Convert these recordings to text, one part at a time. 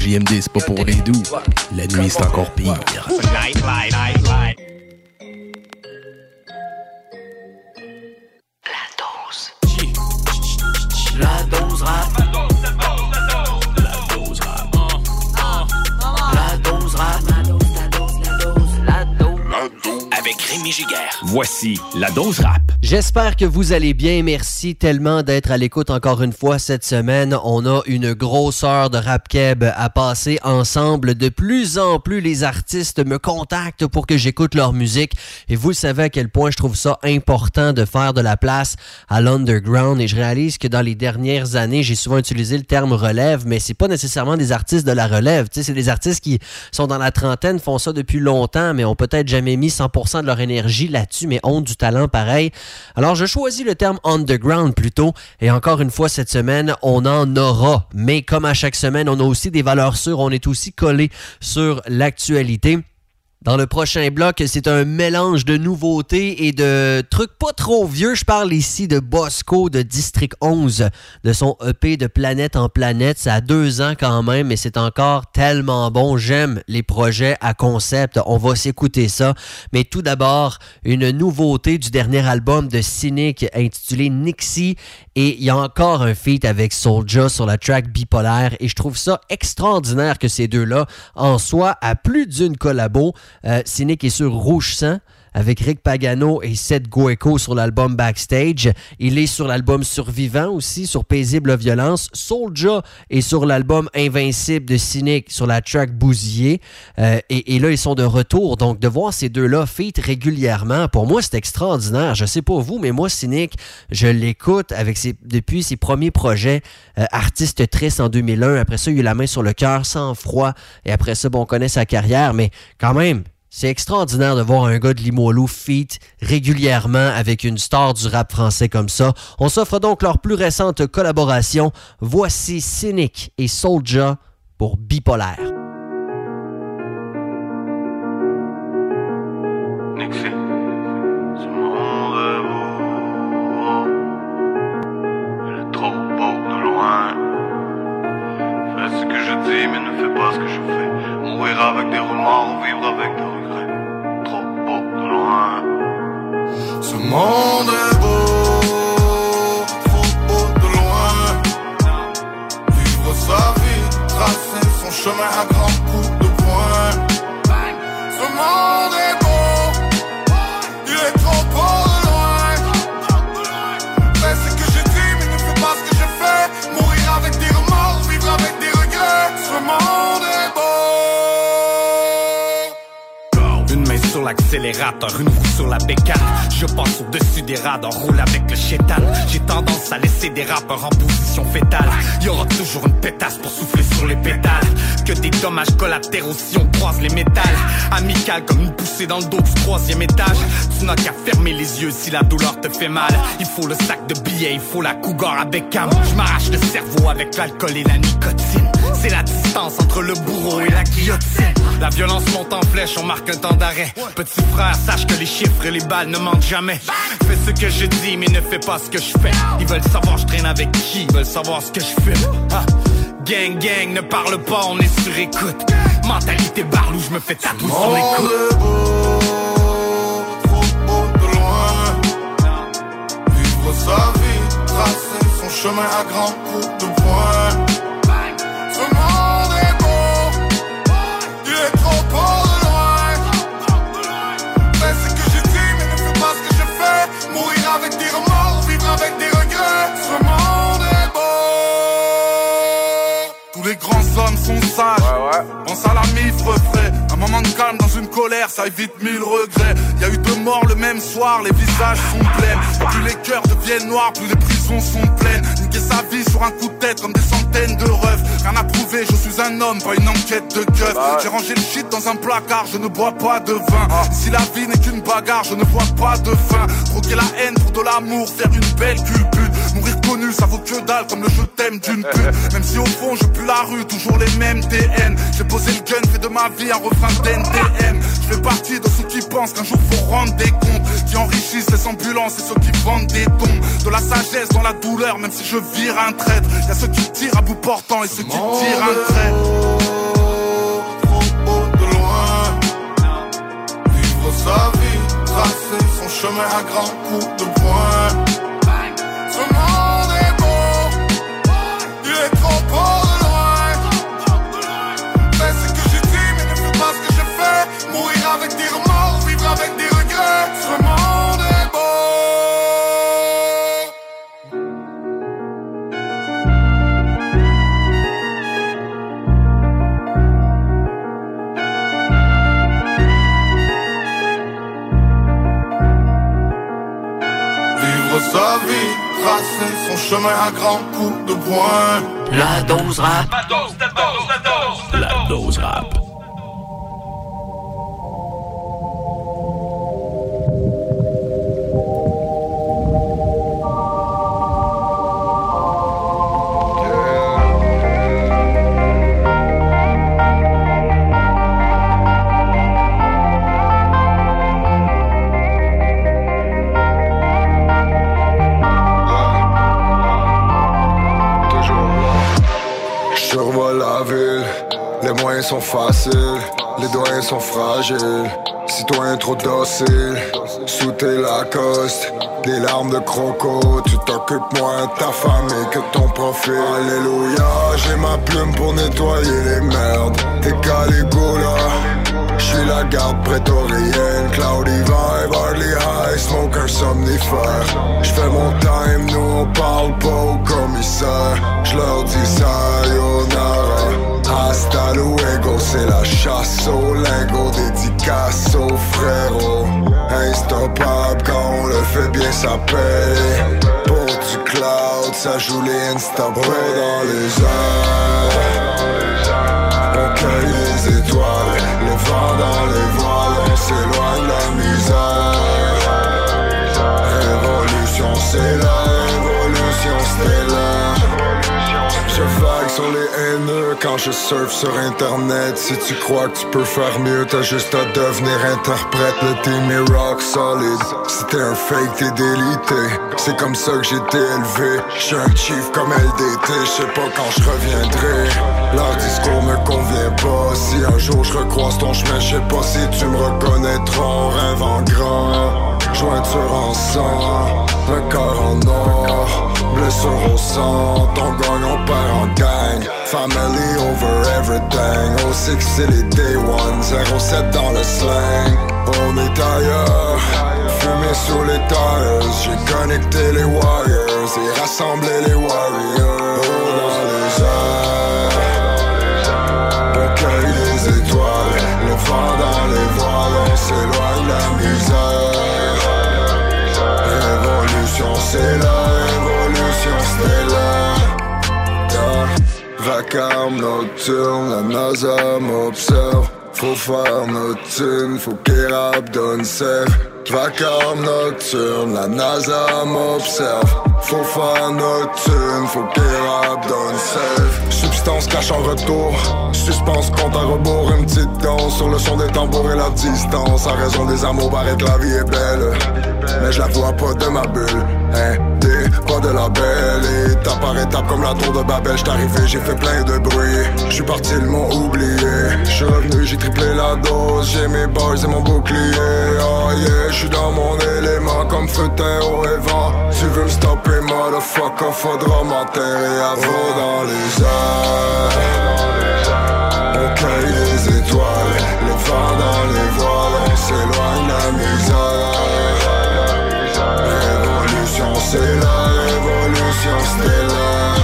CJMD, c'est pas pour les doux. La nuit, c'est encore pire. La dose rap. La dose rap. La dose rap. La dose. Avec Rémi Giguère. Voici la dose rap. J'espère que vous allez bien. Merci tellement d'être à l'écoute encore une fois cette semaine. On a une grosse heure de rap keb à passer ensemble. De plus en plus, les artistes me contactent pour que j'écoute leur musique. Et vous savez à quel point je trouve ça important de faire de la place à l'underground. Et je réalise que dans les dernières années, j'ai souvent utilisé le terme relève, mais c'est pas nécessairement des artistes de la relève. Tu sais, c'est des artistes qui sont dans la trentaine, font ça depuis longtemps, mais ont peut-être jamais mis 100% de leur énergie là-dessus, mais ont du talent pareil. Alors, je choisis le terme underground plutôt, et encore une fois, cette semaine, on en aura. Mais comme à chaque semaine, on a aussi des valeurs sûres, on est aussi collé sur l'actualité. Dans le prochain bloc, c'est un mélange de nouveautés et de trucs pas trop vieux. Je parle ici de Bosco de District 11, de son EP de Planète en Planète. Ça a 2 ans quand même, mais c'est encore tellement bon. J'aime les projets à concept. On va s'écouter ça. Mais tout d'abord, une nouveauté du dernier album de Cynic intitulé Nixie. Et il y a encore un feat avec Soulja sur la track Bipolaire. Et je trouve ça extraordinaire que ces deux-là en soient à plus d'une collabo. Cynic est sur Rouge Sang avec Rick Pagano et Seth Gueco sur l'album Backstage. Il est sur l'album Survivant aussi, sur Paisible Violence. Soulja est sur l'album Invincible de Cynic sur la track Bousillé. Et là, ils sont de retour. Donc, de voir ces deux-là feat régulièrement, pour moi, c'est extraordinaire. Je sais pas vous, mais moi, Cynic, je l'écoute depuis ses premiers projets. Artiste triste en 2001. Après ça, il a eu La main sur le cœur, Sans froid. Et après ça, on connaît sa carrière. Mais quand même, c'est extraordinaire de voir un gars de Limoilou feat régulièrement avec une star du rap français comme ça. On s'offre donc leur plus récente collaboration. Voici Cynic et Soulja pour Bipolaire. Nixie, ce monde est beau. Il est trop beau de loin. Fais ce que je dis, mais ne fais pas ce que je fais. Mourir avec des remords ou vivre avec des regrets. Trop beau de loin. Ce monde est beau, trop beau de loin. Vivre sa vie, tracer son chemin à grands coups de poing. Ce monde est beau, il est trop beau de loin. Fais ce que je dis, mais ne fais pas ce que je fais. Mourir avec des remords ou vivre avec des regrets. Ce monde est beau. Sur l'accélérateur, une roue sur la bécane. Je passe au-dessus des radars, roule avec le chétan. J'ai tendance à laisser des rappeurs en position fétale. Y'aura toujours une pétasse pour souffler sur les pétales. Que des dommages collatéraux si on croise les métals. Amical comme une poussée dans le dos du 3e étage. Tu n'as qu'à fermer les yeux si la douleur te fait mal. Il faut le sac de billets, il faut la cougar avec cam. Je m'arrache le cerveau avec l'alcool et la nicotine. C'est la distance entre le bourreau et la guillotine. La violence monte en flèche, on marque un temps d'arrêt. Petit frère, sache que les chiffres et les balles ne mentent jamais. Fais ce que je dis, mais ne fais pas ce que je fais. Ils veulent savoir je traîne avec qui, ils veulent savoir ce que je fume. Gang, gang, ne parle pas, on est sur écoute. Mentalité barlou, je me fais tatouer sur les coudes. Le monde est beau, trop beau de loin. Vivre sa vie, tracer son chemin à grands coups de poing. Ce monde est beau, il est trop beau de loin. Fais ce que je dis, mais ne fais pas ce que je fais. Mourir avec des remords, vivre avec des regrets. Ce monde est beau. Tous les grands hommes sont sages. Pense à la mifre frais. Un moment de calme dans une colère, ça évite 1000 regrets. Y a eu 2 morts le même soir, les visages sont pleins. Plus les cœurs deviennent noirs, plus les prisons sont pleines. Niquer sa vie sur un coup de tête comme des centaines de refs. Rien à prouver, je suis un homme, pas une enquête de keuf. J'ai rangé le shit dans un placard, je ne bois pas de vin. Si la vie n'est qu'une bagarre, je ne vois pas de fin. Troquer la haine pour de l'amour, faire une belle culbute. Mourir connu, ça vaut que dalle comme le je t'aime d'une pute. Même si au fond je pue la rue, toujours les mêmes TN. J'ai posé le gun, fait de ma vie un refrain d'NTM. Je fais partie de ceux qui pensent qu'un jour faut rendre des comptes. Qui enrichissent les ambulances et ceux qui vendent des dons. De la sagesse dans la douleur, même si je vire un traître. Y'a ceux qui tirent à bout portant et ceux qui tirent un trait. chemin à grands coups de poing. Ce monde est beau, il est trop beau de loin. Fais ce que j'ai dit mais ne fais pas ce que je fais. Mourir avec des remords, vivre avec des regrets. Ce monde est beau. Sa vie, tracer son chemin à grands coups de poing. La dose rap. La dose rap. Les moyens sont faciles, les doigts sont fragiles. Citoyen trop docile, sous tes Lacoste, des larmes de croco. Tu t'occupes moins de ta famille que ton profil. Alléluia, j'ai ma plume pour nettoyer les merdes. T'es Caligula, j'suis la garde prétorienne. Cloudy vibe, hardly high, smoke un somnifère. J'fais mon time, nous on parle pas au commissaire. J'leur dis sayonara, hasta luego. C'est la chasse au lingot, dédicace au frérot. Instoppable quand on le fait bien, ça paye. Pour du cloud, ça joue les Instaboy dans les airs. On cueille les étoiles, le vent dans les voiles, on s'éloigne de la misère. Révolution, c'est la révolution stellaire. Je vague sur les haineux quand je surfe sur internet. Si tu crois que tu peux faire mieux, t'as juste à devenir interprète. Le team est rock solid. Si t'es un fake, t'es délité. C'est comme ça que j'ai été élevé. J'suis un chief comme LDT. J'sais pas quand je reviendrai. Leur discours me convient pas. Si un jour je recroise ton chemin, j'sais pas si tu me reconnaîtras. Rêve en grand, jointure en sang, le cœur en or, blessure au sang. Ton gagne on perd en gang. Family over everything. 06 c'est les day one, 07 dans le slang. On est ailleurs, fumé sous les tires. J'ai connecté les wires et rassemblé les warriors. Oh dans les airs, on cueille les étoiles, le vent dans les voiles, on s'éloigne de la misère. Révolution, c'est la révolution stellaire. Vacarme nocturne, la NASA m'observe. Faut faire notre thune, faut qu'Érable donne sève. Vacarme nocturne, la NASA m'observe. Faut faire notre thune, faut qu'Érable donne sève. Substance cache en retour, suspense compte à rebours. Une petite danse sur le son des tambours et la distance. À raison des amours, paraît que la vie est belle, mais je la vois pas de ma bulle. Hein, t'es pas de la belle. Étape par étape comme la tour de Babel. J'suis arrivé, j'ai fait plein de bruit. J'suis parti, ils m'ont oublié. J'suis revenu, j'ai triplé la dose. J'ai mes bars et mon bouclier. Oh yeah, j'suis dans mon élément comme feu, terre, eau et vent. Tu veux me stopper, motherfucker, faudra m'enterrer à vous dans les airs. On cueille les étoiles, le vent dans les voiles, on s'éloigne de la misère. Révolution, c'est la révolution stellaire.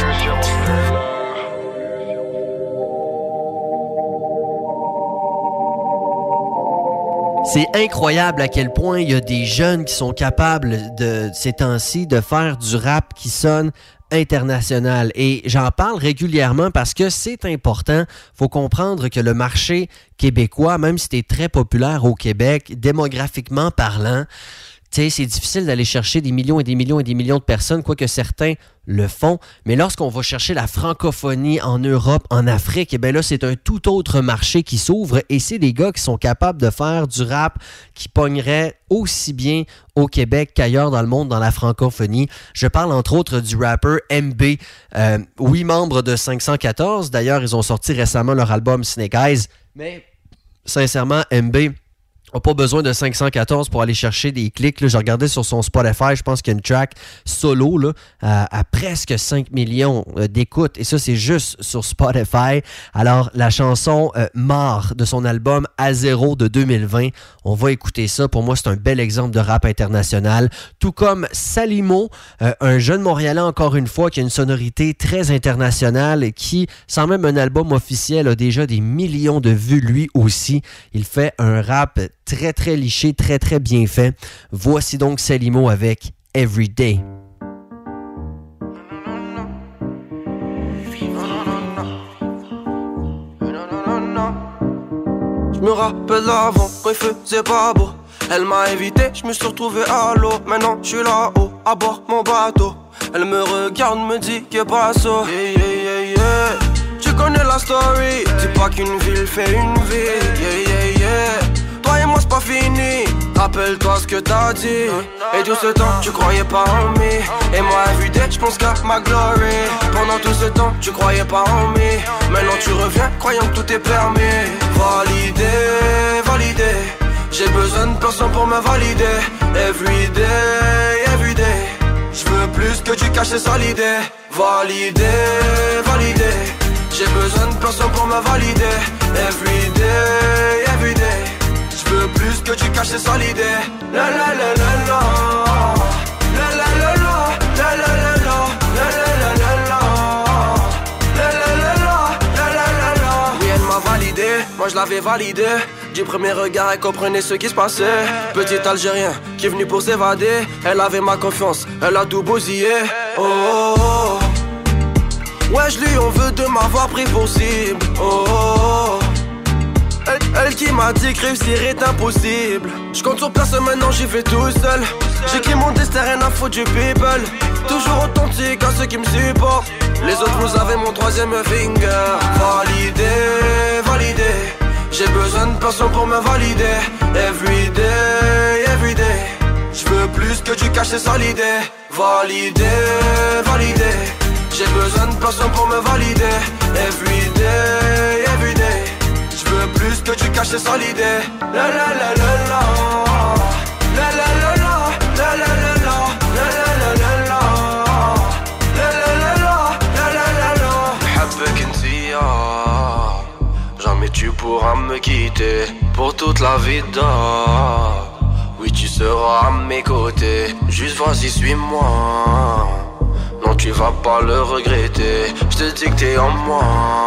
C'est incroyable à quel point il y a des jeunes qui sont capables de ces temps-ci de faire du rap qui sonne international. Et j'en parle régulièrement parce que c'est important. Il faut comprendre que le marché québécois, même si c'est très populaire au Québec, démographiquement parlant, tu sais, c'est difficile d'aller chercher des millions et des millions et des millions de personnes, quoique certains le font. Mais lorsqu'on va chercher la francophonie en Europe, en Afrique, eh bien là, c'est un tout autre marché qui s'ouvre. Et c'est des gars qui sont capables de faire du rap qui pognerait aussi bien au Québec qu'ailleurs dans le monde, dans la francophonie. Je parle entre autres du rappeur MB, 8 membres de 514. D'ailleurs, ils ont sorti récemment leur album Snake Eyes. Mais sincèrement, MB, n'a pas besoin de 514 pour aller chercher des clics. Là, je regardais sur son Spotify, je pense qu'il y a une track solo là, à presque 5 millions d'écoutes. Et ça, c'est juste sur Spotify. Alors, la chanson Marre de son album A0 de 2020, on va écouter ça. Pour moi, c'est un bel exemple de rap international. Tout comme Salimo, un jeune Montréalais, encore une fois, qui a une sonorité très internationale et qui, sans même un album officiel, a déjà des millions de vues lui aussi. Il fait un rap très, très liché, très, très bien fait. Voici donc Salimo avec Everyday. Je me rappelle avant, quand il faisait pas beau. Elle m'a évité, je me suis retrouvé à l'eau. Maintenant je suis là-haut, à bord mon bateau. Elle me regarde, me dit que passo. Yeah, yeah, yeah, yeah. Tu connais la story, dis pas qu'une ville fait une ville. Yeah, yeah, yeah. Toi et moi c'est pas fini, rappelle-toi ce que t'as dit. Et tout ce temps tu croyais pas en moi. Et moi everyday j'pense qu'à ma glory. Pendant tout ce temps tu croyais pas en moi. Maintenant tu reviens croyant que tout est permis. Validé, validé. J'ai besoin de personne pour me valider. Everyday, everyday. J'veux plus que tu caches ça l'idée. Validé, validé. J'ai besoin de personne pour me valider. Everyday, everyday. J'veux plus que tu caches ça l'idée. La la la la la. La la la la. La la la la. La la la la la. La la la la. La la la la. Oui, elle m'a validé, moi je l'avais validé. Du premier regard, elle comprenait ce qui se passait. Petit Algérien qui est venu pour s'évader. Elle avait ma confiance, elle a tout bousillé. Oh, oh, oh. Ouais, je lui en veux de m'avoir pris pour cible. Oh, oh, oh. Elle qui m'a dit que réussir est impossible. Je compte sur personne, maintenant j'y vais tout seul. J'écris mon destin, rien à foutre du people. Toujours authentique à ceux qui me supportent. Les autres, vous avez mon troisième finger. Validé, validé. J'ai besoin de personne pour me valider. Everyday, everyday. J'veux plus que tu caches ça l'idée. Validé, validé. J'ai besoin de personne pour me valider. Everyday, everyday. J'veux plus que tu caches ça l'idée. La la la la la. La la la la. La la la la. La la la la la. La la la la. La la la la. بحبك انتيا jamais tu pourras me quitter pour toute la vida. Oui, tu seras à mes côtés. Juste vas-y, suis-moi. Non, tu vas pas le regretter. Je te dis que t'es en moi.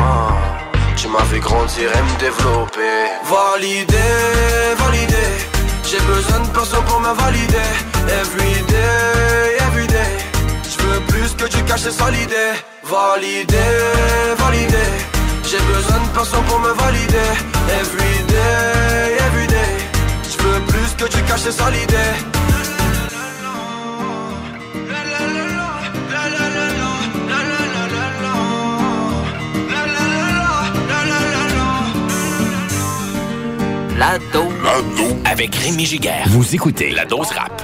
Tu m'as fait grandir et me développer. Validé, validé. J'ai besoin de personne pour me valider. Everyday, everyday. J'veux plus que tu caches ça l'idée. Validé, validé. J'ai besoin de personne pour me valider. Everyday, everyday. J'veux plus que tu caches ça l'idée. La dose avec Rémi Giguère. Vous écoutez La Dose Rap.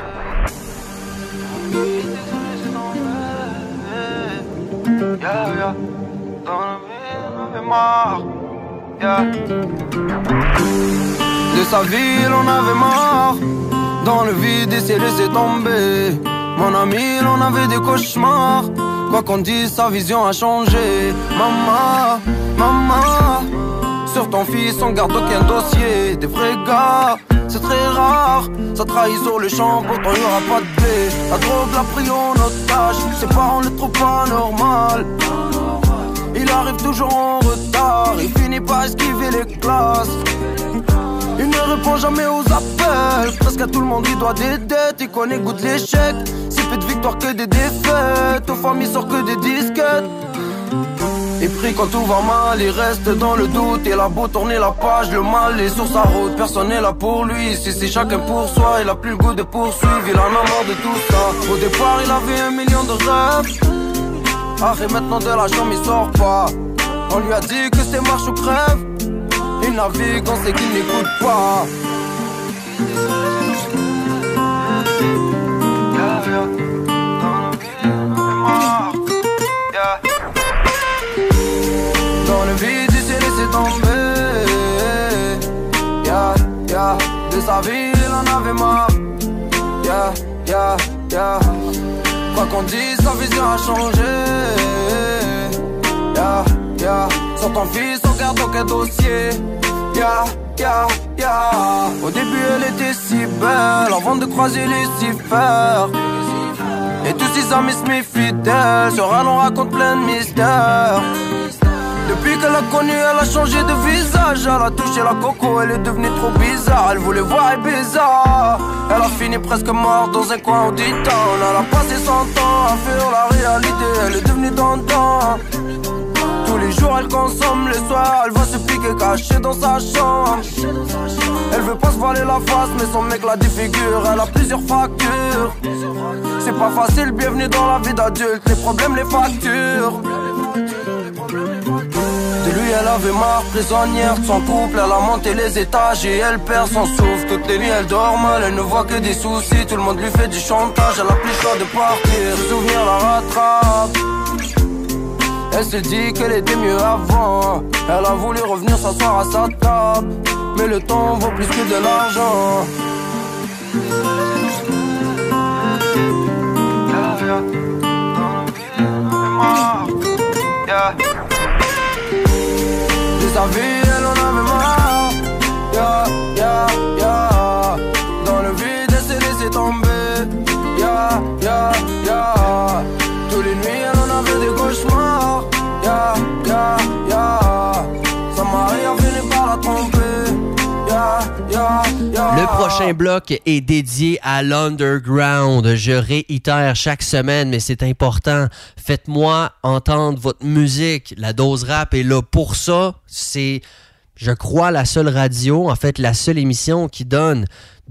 Yeah, yeah. Yeah. De sa ville on avait marre. Dans le vide il s'est laissé tomber. Mon ami il en avait des cauchemars. Quoi qu'on dise sa vision a changé. Maman, maman. Sur ton fils on garde aucun dossier. Des vrais gars, c'est très rare. Ça trahit sur le champ, pourtant y'aura pas de blé. La drogue l'a pris en otage. Ses parents le trouvent pas normal. Il arrive toujours en retard. Il finit par esquiver les classes. Il ne répond jamais aux appels. Presque à tout le monde il doit des dettes. Il connaît goût de l'échec. Si peu de victoires que des défaites. Aux familles sort que des disquettes. Il prie quand tout va mal, il reste dans le doute. Il a beau tourner la page, le mal est sur sa route. Personne n'est là pour lui, si c'est chacun pour soi. Il a plus le goût de poursuivre, il en a marre de tout ça. Au départ il avait 1 million de rêves. Ah et maintenant de la chambre il sort pas. On lui a dit que c'est marche ou crève. Il navigue, on sait qu'il n'écoute pas. Dans le vide il s'est laissé tomber. Yeah, yeah. De De sa vie, il en avait marre. Yeah, yeah, yeah. Quoi qu'on dise, sa vision a changé. Yeah, yeah. Sur ton fils, on garde aucun dossier. Yeah, yeah, yeah. Au début, elle était si belle, avant de croiser Lucifer. Et tous ses amis se méfient d'elle. Sur elle, on raconte plein de mystères. Depuis qu'elle a connu, elle a changé de visage. Elle a touché la coco, elle est devenue trop bizarre. Elle voulait voir Ibiza. Elle a fini presque morte dans un coin au D-Town. Elle a passé 100 ans à faire la réalité. Elle est devenue dandan. Tous les jours elle consomme, les soirs elle va se piquer cachée dans sa chambre. Elle veut pas se voiler la face mais son mec la défigure. Elle a plusieurs fractures. C'est pas facile, bienvenue dans la vie d'adulte. Les problèmes, les factures. De lui elle avait marre, prisonnière de son couple. Elle a monté les étages et elle perd son souffle. Toutes les nuits elle dort mal, elle ne voit que des soucis. Tout le monde lui fait du chantage, elle a plus le choix de partir. Le souvenir la rattrape. Elle se dit qu'elle était mieux avant. Elle a voulu revenir s'asseoir à sa table. Mais le temps vaut plus que de l'argent. Yeah. De sa vie, elle en avait marre. Yeah, yeah, yeah. Dans le vide, elle s'est laissée tomber. Yeah, yeah, yeah. Tous les nuits, elle en avait des cauchemars. Yeah, yeah, yeah. Sa mari a fini par la tromper. Yeah, yeah, yeah. Le prochain bloc est dédié à l'underground. Je réitère chaque semaine, mais c'est important. Faites-moi entendre votre musique. La dose rap est là pour ça. C'est, je crois, la seule radio, en fait, la seule émission qui donne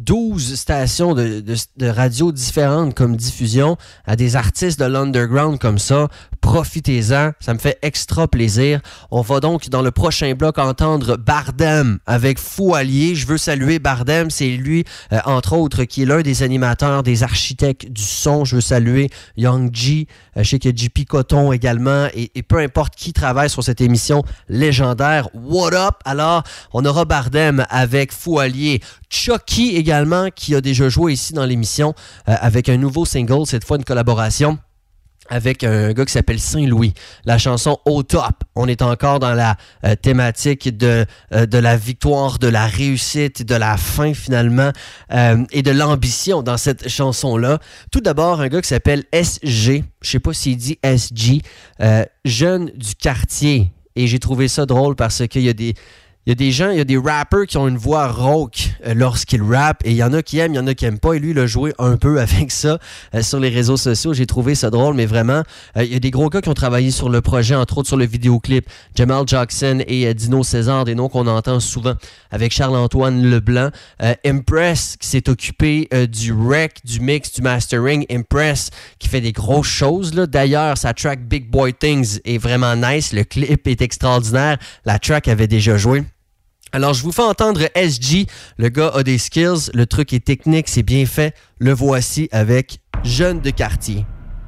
12 stations de radio différentes comme diffusion à des artistes de l'underground comme ça. Profitez-en, ça me fait extra plaisir. On va donc dans le prochain bloc entendre Bardem avec Fou Allié. Je veux saluer Bardem, c'est lui entre autres qui est l'un des animateurs, des architectes du son. Je veux saluer Young G, je sais qu'il y a JP Coton également et peu importe qui travaille sur cette émission légendaire. What up? Alors, on aura Bardem avec Fou Allié. Chucky également qui a déjà joué ici dans l'émission avec un nouveau single, cette fois une collaboration avec un gars qui s'appelle Saint-Louis. La chanson Au Top. On est encore dans la thématique de la victoire, de la réussite, de la fin finalement et de l'ambition dans cette chanson-là. Tout d'abord, un gars qui s'appelle SG. Je sais pas s'il dit SG. Jeune du quartier. Et j'ai trouvé ça drôle parce qu'il y a des gens, il y a des rappers qui ont une voix rauque lorsqu'ils rappent et il y en a qui aiment, il y en a qui n'aiment pas et lui, il a joué un peu avec ça sur les réseaux sociaux. J'ai trouvé ça drôle, mais vraiment, il y a des gros gars qui ont travaillé sur le projet, entre autres sur le vidéoclip. Jamal Jackson et Dino César, des noms qu'on entend souvent avec Charles-Antoine Leblanc. Impress qui s'est occupé du rec, du mix, du mastering. Impress qui fait des grosses choses, là. D'ailleurs, sa track Big Boy Things est vraiment nice. Le clip est extraordinaire. La track avait déjà joué. Alors, je vous fais entendre SG. Le gars a des skills. Le truc est technique, c'est bien fait. Le voici avec Jeune de quartier.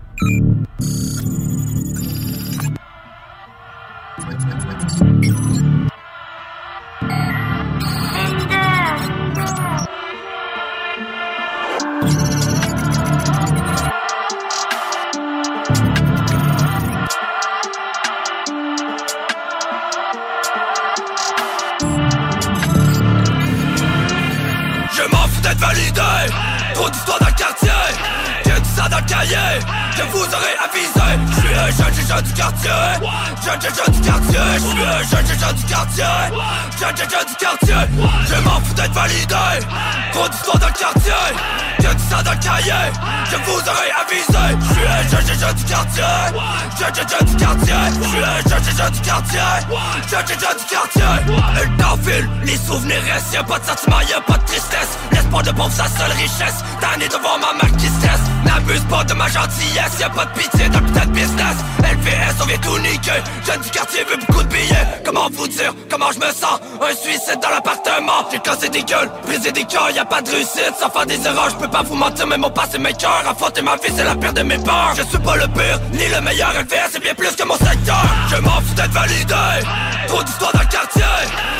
D'être validé, trop d'histoires dans le quartier. J'ai dit ça dans le cahier, que vous aurez avisé. Je suis un jeune du quartier. Jeune du quartier. Je suis un jeune du quartier. Jeune du quartier. Je m'en fous d'être validé, trop d'histoires dans le quartier. J'ai dit ça dans le cahier, que vous aurez avisé. Je suis un jeune du quartier. Jeune du quartier. Je suis un jeune du quartier. Jeune du quartier. Le temps file, les souvenirs restent. Y'a pas de sentiment, y'a pas de tristesse. L'espoir de pauvre, sa seule richesse. Tanné devant ma marque qui stresse. N'abuse pas de ma gentillesse. Y'a pas de pitié dans le putain de business. LVS, on vient tout niquer. Jeune du quartier veut beaucoup de billets. Comment vous dire, comment je me sens? Un suicide dans l'appartement. J'ai cassé des gueules, brisé des cœurs. Y'a pas de réussite sans faire des erreurs. J'peux pas vous mentir, mais mon passé mes cœurs. Affronter ma vie, c'est la pire de mes peurs. Je suis pas le pire, ni le meilleur. LVS, c'est bien plus que mon secteur. Je m'en fous d'être validé. Trop d'histoires dans le quartier. J'ai dit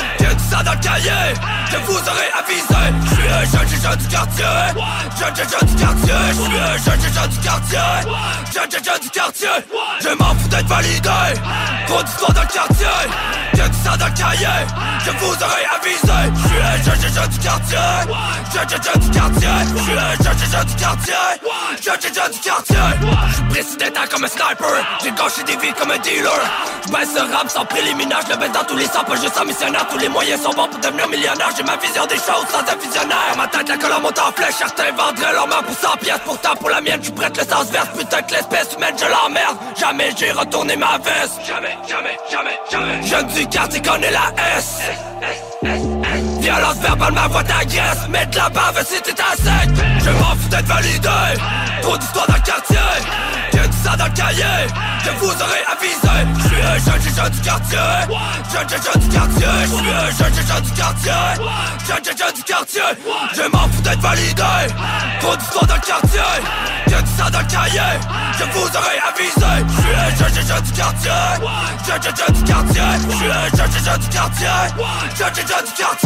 ça dans le cahier, je vous aurais avisé. Je suis un jeune du quartier, jeune du quartier. Je suis un jeune du quartier, jeune du quartier. Je m'en fous d'être validé, trop d'histoires dans le quartier, y'a tout ça dans le cahier, je vous aurais avisé. Je suis un jeune du quartier, jeune du quartier. Je suis un jeune du quartier, jeune du quartier. Je suis précisément comme un sniper, j'ai gâché des vies comme un dealer. Je baisse ce rap sans préliminaire, je le baisse dans tous les sens, pas juste en missionnaire. Tous les moyens sont bons pour devenir millionnaire. J'ai ma vision des choses sans un visionnaire. Dans ma tête la colonne monte en flèche, certains vendraient leur main pour 100 pièces. Pourtant pour la mienne, je prête le sens vert. Putain que l'espèce humaine je l'emmerde. Jamais j'ai retourné ma veste. Jamais. Jeune du quartier connaît la S. Violence verbale, ma voix t'agresse. Mets de la bave si t'es à sec. Je m'en fous d'être validé, trop d'histoires dans le quartier, y'a tout ça dans le cahier, je vous aurais avisé. Je suis un jeune du quartier, jeune du quartier. Je suis un jeune du quartier, jeune du quartier. Je m'en fous d'être validé, trop d'histoires dans le quartier, y'a tout ça dans le cahier, je vous aurais avisé. Je suis un jeune du quartier, jeune du quartier. Je suis un jeune du quartier, jeune du quartier.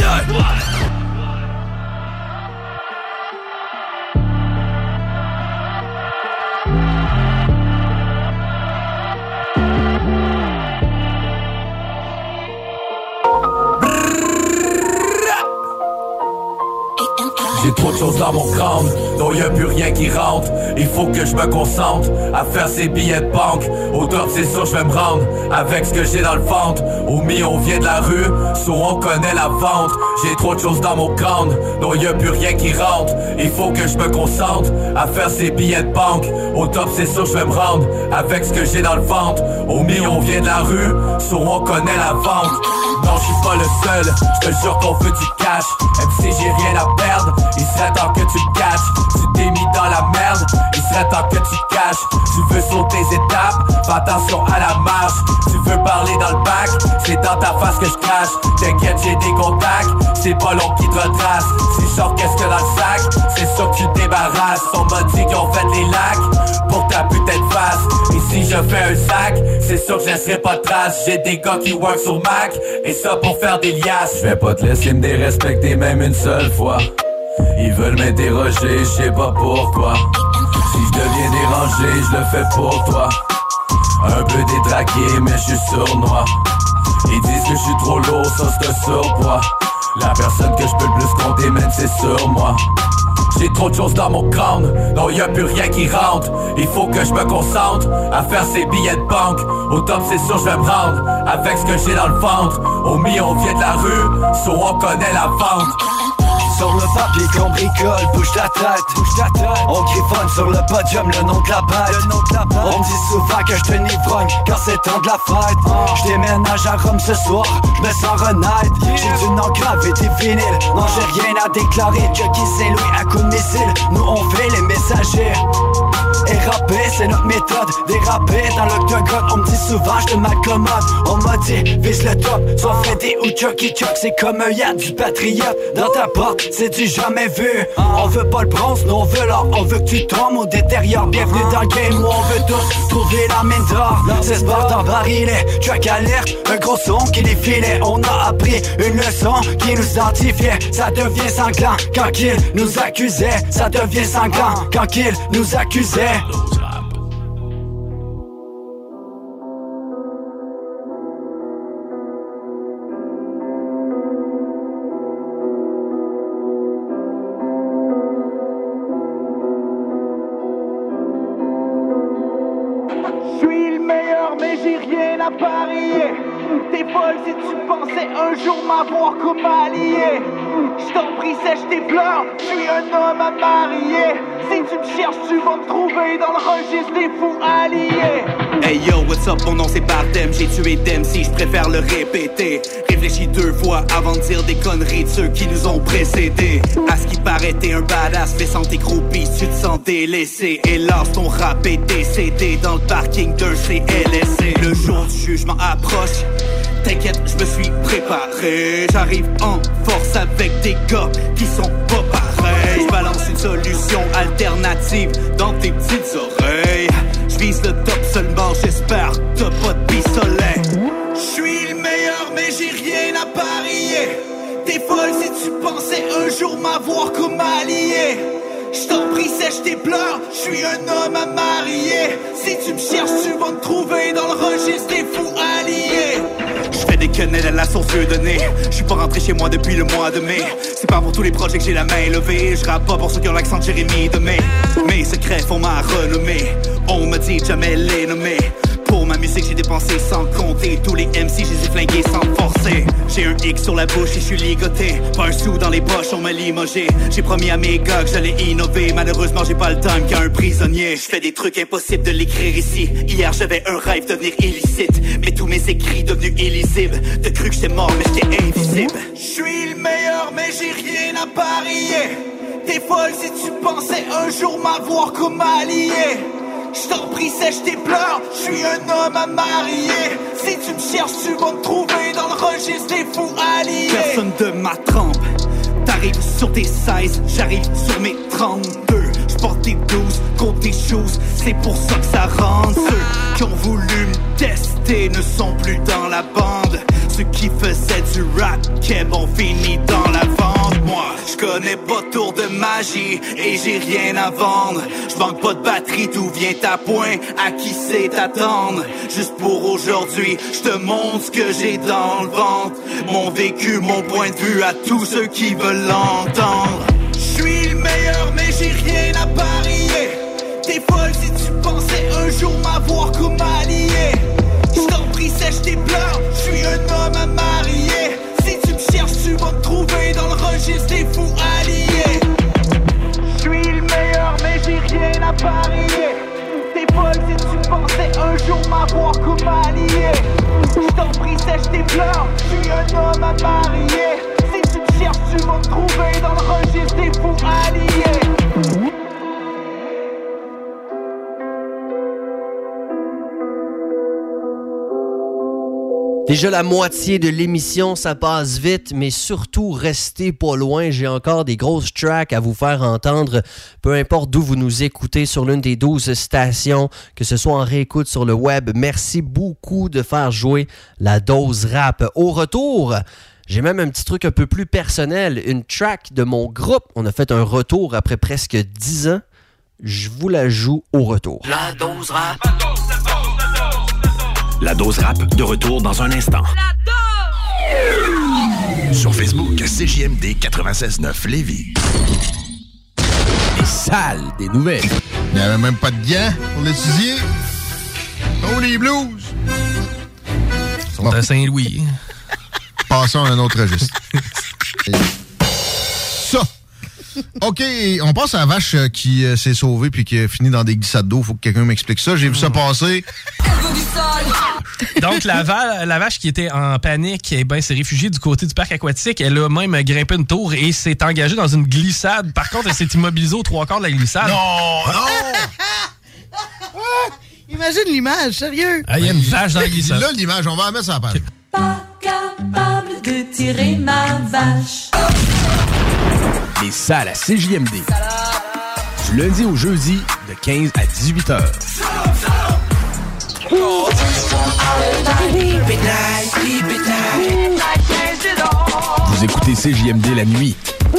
J'ai trop de choses dans mon crâne, donc y'a plus rien qui rentre. Il faut que je me concentre à faire ces billets de banque. Au top c'est sûr je vais me rendre avec ce que j'ai dans le ventre. Au mi on vient de la rue, so on connaît la vente. J'ai trop de choses dans mon crâne, donc y'a plus rien qui rentre. Il faut que je me concentre à faire ces billets de banque. Au top c'est sûr je vais me rendre avec ce que j'ai dans le ventre. Au mi on vient de la rue, so on connaît la vente. Non, je suis pas le seul, je te jure qu'on veut du cash. Même si j'ai rien à perdre, il serait temps que tu te caches. Tu t'es mis dans la merde, il serait temps que tu te caches. Tu veux sauter tes étapes, fais attention à la marche. Tu veux parler dans le bac, c'est dans ta face que je crache. T'inquiète, j'ai des contacts, c'est pas long qui te retrace. Si je sors qu'est-ce que dans le sac, c'est sûr que tu te débarrasses. On m'a dit qu'ils ont fait les lacs pour ta putain de face. Et si je fais un sac, c'est sûr que je laisserai pas de traces. J'ai des gars qui work sur Mac, et ça pour faire des liasses. Je vais pas te laisser me dérespecter même une seule fois. Ils veulent m'interroger, je sais pas pourquoi. Si je deviens dérangé, je le fais pour toi. Un peu détraqué, mais je suis sournois. Ils disent que je suis trop lourd, ça c'est un surpoids. La personne que je peux le plus compter, même c'est sur moi. J'ai trop de choses dans mon crâne, non y'a plus rien qui rentre. Il faut que je me concentre à faire ces billets de banque. Au top c'est sûr je vais me rendre avec ce que j'ai dans le ventre. Au mi on vient de la rue, so on connaît la vente. Sur le papier qu'on bricole, bouge ta tête. On griffonne sur le podium le nom de la bête. On me dit souvent que je te n'ivrogne quand c'est temps de la fête. Je déménage à Rome ce soir, je me sens renaître. J'ai du nom grave et des vinyles, non j'ai rien à déclarer. Chucky Saint-Louis à coup de missile, nous on fait les messagers. Et rapper c'est notre méthode, déraper dans l'octogone. On me dit souvent je te m'accommode. On m'a dit vise le top, soit Freddy ou Chucky Chuck. C'est comme un yad du patriote dans ta porte, c'est du jamais vu. On veut pas le bronze, nous on veut l'or. On veut que tu tombes au détériore. Bienvenue dans le game où on veut tous trouver la mine d'or. C'est sport en barillet, track alerte, un gros son qui défilait. On a appris une leçon qui nous identifiait. Ça devient sanglant quand qu'ils nous accusaient. Ça devient sanglant quand qu'ils nous accusaient. T'es folle si tu pensais un jour m'avoir comme allié. J't'en prie, sèche tes pleurs, j'suis un homme à marier. Si tu me cherches, tu vas me trouver dans le registre des fous alliés. Hey yo, what's up, mon nom c'est Bardem. J'ai tué Dempsey, j'préfère le répéter. Réfléchis 2 fois avant de dire des conneries de ceux qui nous ont précédés. À ce qui paraît, t'es un badass, fais sans tes groupies, tu te sens délaissé. Hélas, ton rap est décédé dans le parking d'un CLSC. Le jour du jugement approche, t'inquiète, je me suis préparé. J'arrive en force avec des gars qui sont pas pareils. J'balance une solution alternative dans tes petites oreilles. J'vise le top seulement, j'espère t'as pas de pistolet. J'suis le meilleur mais j'ai rien à parier. T'es folle si tu pensais un jour m'avoir comme allié. J't'en prie, sèche tes pleurs, j'suis un homme à marier. Si tu me cherches, tu vas me trouver dans le registre des fous alliés. J'fais des quenelles à la source de nez. J'suis pas rentré chez moi depuis le mois de mai. C'est pas pour tous les projets que j'ai la main levée. J'rappe pas pour ceux qui ont l'accent de Jérémy de mai. Mes secrets font ma renommée. On me dit jamais les nommer. Pour ma musique j'ai dépensé sans compter. Tous les MC je les ai flingués sans forcer. J'ai un X sur la bouche et je suis ligoté. Pas un sou dans les poches, on m'a limogé. J'ai promis à mes gars que j'allais innover. Malheureusement j'ai pas le time qu'un prisonnier. Je fais des trucs impossibles de l'écrire ici. Hier j'avais un rêve devenir illicite. Mais tous mes écrits devenus illisibles. T'as cru que j'étais mort mais j'étais invisible. Je suis le meilleur mais j'ai rien à parier. T'es folle si tu pensais un jour m'avoir comme allié. J't'en prie, sèche tes pleurs, j'suis un homme à marier. Si tu me cherches, tu vas me trouver dans le registre des fous alliés. Personne de ma trempe. T'arrives sur tes 16, j'arrive sur mes 32. J'porte des 12, compte tes choses, c'est pour ça que ça rentre. Ceux qui ont voulu me tester ne sont plus dans la bande. Ceux qui faisaient du rap keb ont fini dans la vente. Moi, j'connais pas tour de magie et j'ai rien à vendre. J'manque pas de batterie, d'où vient ta pointe, à qui c'est t'attendre. Juste pour aujourd'hui, j'te montre ce que j'ai dans le ventre. Mon vécu, mon point de vue à tous ceux qui veulent l'entendre. J'suis le meilleur mais j'ai rien à parier. T'es folle si tu pensais un jour m'avoir comme allié. J't'en prie, sèche tes pleurs, j'suis un homme à marier. Si tu me cherches, tu vas me trouver dans le registre des fous alliés. J'suis le meilleur mais j'ai rien à parier. T'es folle si tu pensais un jour m'avoir comme allié. J't'en prie, sèche tes pleurs, j'suis un homme à marier. Si tu me cherches, tu vas me trouver dans le registre des fous alliés. Déjà la moitié de l'émission, ça passe vite, mais surtout, restez pas loin. J'ai encore des grosses tracks à vous faire entendre, peu importe d'où vous nous écoutez sur l'une des 12 stations, que ce soit en réécoute sur le web. Merci beaucoup de faire jouer la dose rap. Au retour, j'ai même un petit truc un peu plus personnel, une track de mon groupe. On a fait un retour après presque 10 ans. Je vous la joue au retour. La dose rap. La dose rap, de retour dans un instant. Sur Facebook, CJMD 96.9 Lévis. Les salles des nouvelles. Il n'y avait même pas de gants pour l'étudier. Oh, les blues! Ils sont à Saint-Louis. Passons à un autre registre. Ça! OK, on passe à la vache qui s'est sauvée puis qui a fini dans des glissades d'eau. Faut que quelqu'un m'explique ça. J'ai vu ça passer. Donc, la vache qui était en panique, eh ben, s'est réfugiée du côté du parc aquatique. Elle a même grimpé une tour et s'est engagée dans une glissade. Par contre, elle s'est immobilisée aux 3/4 de la glissade. Non! Imagine l'image, sérieux. Ah, il y a une vache dans la glissade. Là, l'image, on va la mettre sur la page. Pas capable de tirer ma vache. Les salles à CJMD. Du lundi au jeudi, de 15 à 18 heures. Vous écoutez CJMD la nuit.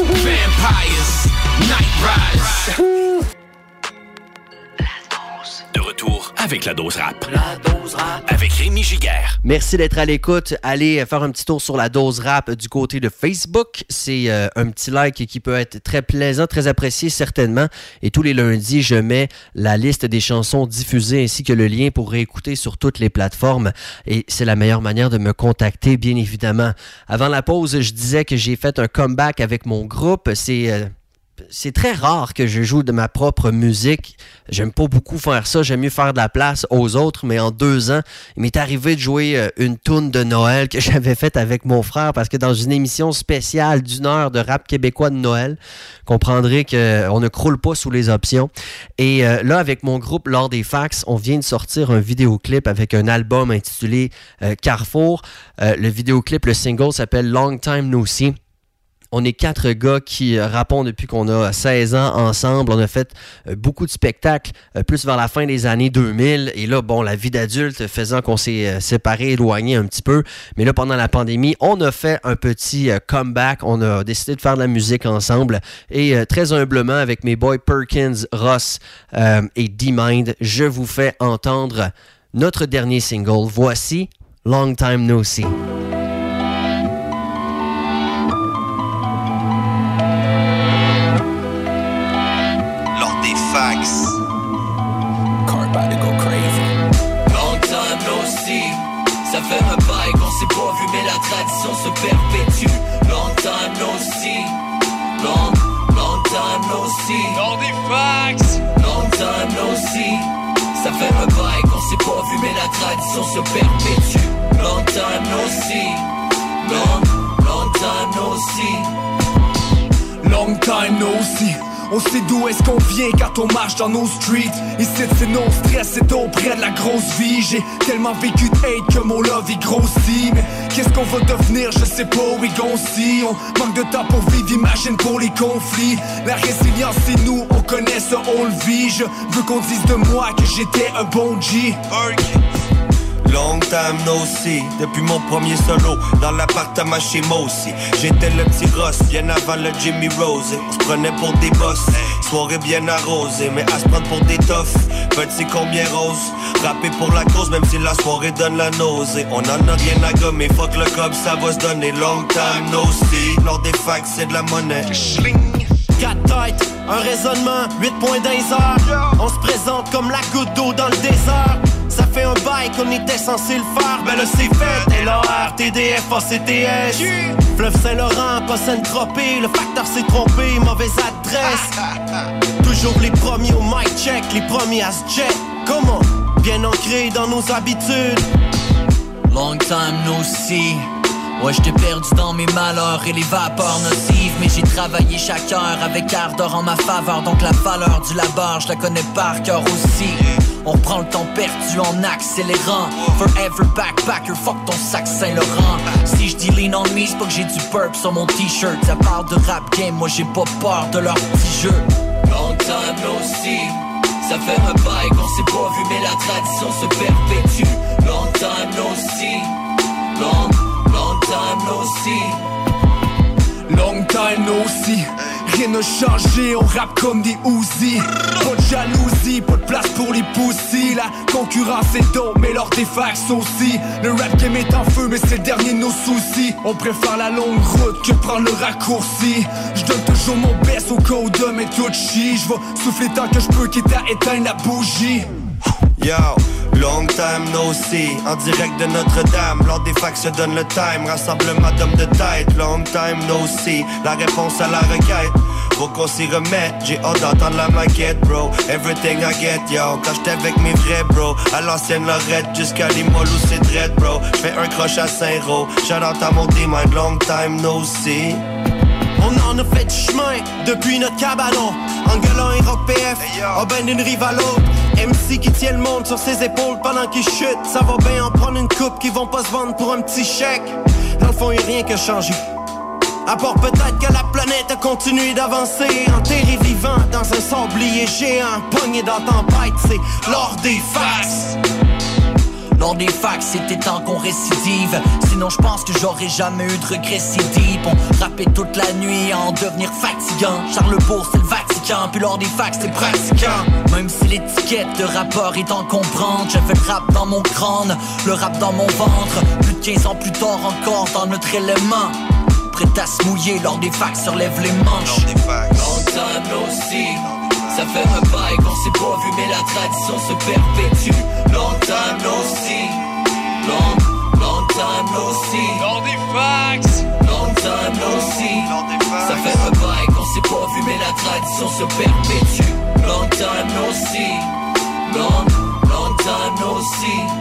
De retour avec la dose rap. La dose rap. Avec Rémi Giguère. Merci d'être à l'écoute. Allez faire un petit tour sur la dose rap du côté de Facebook. C'est un petit like qui peut être très plaisant, très apprécié certainement. Et tous les lundis, je mets la liste des chansons diffusées ainsi que le lien pour réécouter sur toutes les plateformes. Et c'est la meilleure manière de me contacter, bien évidemment. Avant la pause, je disais que j'ai fait un comeback avec mon groupe. C'est très rare que je joue de ma propre musique. J'aime pas beaucoup faire ça. J'aime mieux faire de la place aux autres. Mais en 2 ans, il m'est arrivé de jouer une toune de Noël que j'avais faite avec mon frère parce que dans une émission spéciale d'1 heure de rap québécois de Noël, comprendrez qu'on ne croule pas sous les options. Et là, avec mon groupe Lors des Fax, on vient de sortir un vidéoclip avec un album intitulé Carrefour. Le vidéoclip, le single s'appelle Long Time No See. On est 4 gars qui rappons depuis qu'on a 16 ans ensemble. On a fait beaucoup de spectacles, plus vers la fin des années 2000. Et là, bon, la vie d'adulte faisant qu'on s'est séparés, éloignés un petit peu. Mais là, pendant la pandémie, on a fait un petit comeback. On a décidé de faire de la musique ensemble. Et très humblement, avec mes boys Perkins, Ross et D-Mind, je vous fais entendre notre dernier single. Voici Long Time No See. Lors des fax, car about to go crazy. Long time no see. Ça fait un bail qu'on s'est pas vu, mais la tradition se perpétue. Long time no see. Long time no see. Lors des fax. Long time no see. Ça fait un bail qu'on s'est pas vu, mais la tradition se perpétue. Long time no see. Long time no see. Long time no see. On sait d'où est-ce qu'on vient quand on marche dans nos streets. Ici c'est non stress, c'est auprès de la grosse vie. J'ai tellement vécu de hate que mon love il grossit. Mais qu'est-ce qu'on va devenir, je sais pas, we gon' see. On manque de temps pour vivre, imagine pour les conflits. La résilience c'est nous, on connaît ça, on le vit. Je veux qu'on dise de moi que j'étais un bon G. Long time no see, depuis mon premier solo dans l'appartement chez moi aussi. J'étais le petit Ross, bien avant le Jimmy Rose. On se prenait pour des boss, soirée bien arrosée. Mais à se prendre pour des toughs, petit combien rose. Rapper pour la cause, même si la soirée donne la nausée. On en a rien à gommer, fuck le cob, ça va se donner. Long time no see, lors des facs c'est de la monnaie. 4 têtes, un raisonnement, 8 points d'un heure. On se présente comme la goutte d'eau dans le désert. Ça fait un bail qu'on était censé le faire, ben là c'est fait. LAR, TDF, ACTS. Fleuve Saint-Laurent, pas Sainte-Tropez. Le facteur s'est trompé, mauvaise adresse. Toujours les premiers au mic check, les premiers à se jet. Comment? Bien ancré dans nos habitudes. Long time no see. Ouais, j't'ai perdu dans mes malheurs et les vapeurs nocives. Mais j'ai travaillé chaque heure avec ardeur en ma faveur. Donc la valeur du labeur, je la connais par cœur aussi. On prend le temps perdu en accélérant. Forever backpacker, fuck ton sac Saint-Laurent. Si j'dis lean on me, c'est pas que j'ai du perp sur mon t-shirt. Ça parle de rap game, moi j'ai pas peur de leur petit jeu. Long time no see. Ça fait un bail qu'on s'est pas vu, mais la tradition se perpétue. Long time no see. Long time no see. Long time no see. Rien n'a changé, on rappe comme des Uzi. Pas de jalousie, pas de place pour les poussis. La concurrence est dope, mais leurs défax aussi. Le rap game est en feu, mais c'est le dernier de nos soucis. On préfère la longue route que prendre le raccourci. Je donne toujours mon best au cas où demain tout chie. Je vais souffler tant que je peux, quitte à éteindre la bougie. Yo, long time no see. En direct de Notre-Dame, lors des facs se donne le time. Rassemblement d'hommes de tête. Long time no see. La réponse à la requête, faut qu'on s'y remette. J'ai hâte d'entendre la maquette, bro. Everything I get, yo. Quand j'étais avec mes vrais bro, à l'ancienne Lorette jusqu'à Limoilou c'est dread, bro. J'fais un croche à Saint-Roch. Shout out à mon D-Mind. Long time no see. On en a fait du chemin depuis notre cabanon. Anguelin et Rock PF, a ben une rive à l'autre. MC qui tient le monde sur ses épaules pendant qu'il chute. Ça va bien en prendre une coupe qui vont pas se vendre pour un petit chèque. Dans le fond y'a rien qui a changé, à part peut-être que la planète a continué d'avancer. Enterré vivant dans un sablier géant, pogné dans tempête, c'est lors des faces. Lors des facs, c'était temps qu'on récidive. Sinon je pense que j'aurais jamais eu de regret si deep. On rappait toute la nuit à en devenir fatigant. Charlesbourg c'est le Vatican, puis lors des facs c'est pratiquant. Même si l'étiquette de rappeur est en comprendre, j'avais le rap dans mon crâne, le rap dans mon ventre. Plus de 15 ans plus tard encore dans notre élément, prêt à se mouiller lors des facs, se relève les manches. Long time no see. Ça fait un bail qu'on s'est pas vu, mais la tradition se perpétue. Long time no see. Long time no see. Lors des fax. Long time no see. Ça fait un bail qu'on s'est pas vu, mais la tradition se perpétue. Long time no see. Long time no see.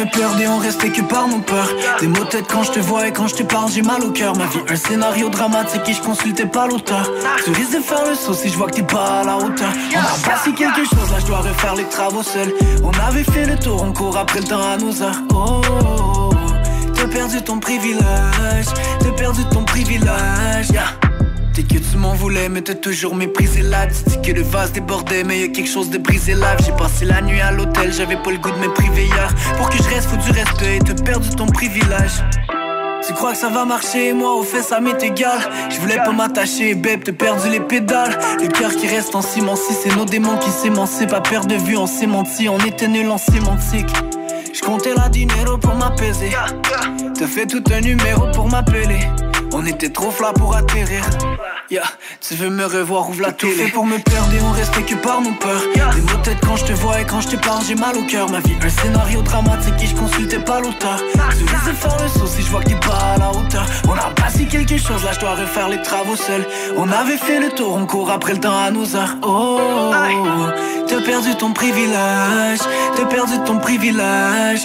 perdre et on restait que par nos peurs. Des mots têtes quand je te vois et quand je te parle j'ai mal au cœur. Ma vie un scénario dramatique et je consultais pas l'auteur. Tu risques de faire le saut si je vois que t'es pas à la hauteur. On a passé quelque chose, là je dois refaire les travaux seul. On avait fait le tour, on court après le temps à nos heures. Oh, oh, oh. T'as perdu ton privilège, t'as perdu ton privilège, yeah. T'es que tu m'en voulais mais t'as toujours méprisé là. Tu dis que le vase débordait mais y'a quelque chose de brisé là. J'ai passé la nuit à l'hôtel, j'avais pas le goût de me priver hier. Pour que je reste faut du respect et t'as perdu ton privilège. Tu crois que ça va marcher, moi au fait ça m'est égal. Je voulais pas m'attacher, babe, t'as perdu les pédales. Le cœur qui reste en ciment, si c'est nos démons qui s'émancipent. À perte de vue, on s'est menti, on était nuls en sémantique. Je comptais la dinero pour m'apaiser. T'as fait tout un numéro pour m'appeler. On était trop flat pour atterrir. Yeah. Tu veux me revoir, ouvre la télé. Tout fait pour me perdre et on restait que par nos peurs. Des mots têtes quand je te vois et quand je te parle j'ai mal au cœur. Ma vie un scénario dramatique et je consultais pas l'auteur. Tu risques de faire le saut si je vois que t'es pas à la hauteur. On a passé quelque chose, là je dois refaire les travaux seul. On avait fait le tour, on court après le temps à nos heures. Oh, oh, oh. T'as perdu ton privilège, t'as perdu ton privilège.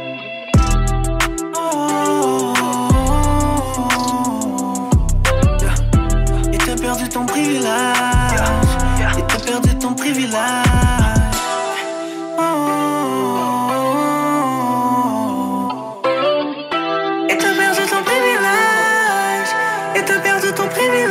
Perdu ton privilège, et t'as perdu ton privilège. Et t'as perdu ton privilège, et t'as perdu ton privilège.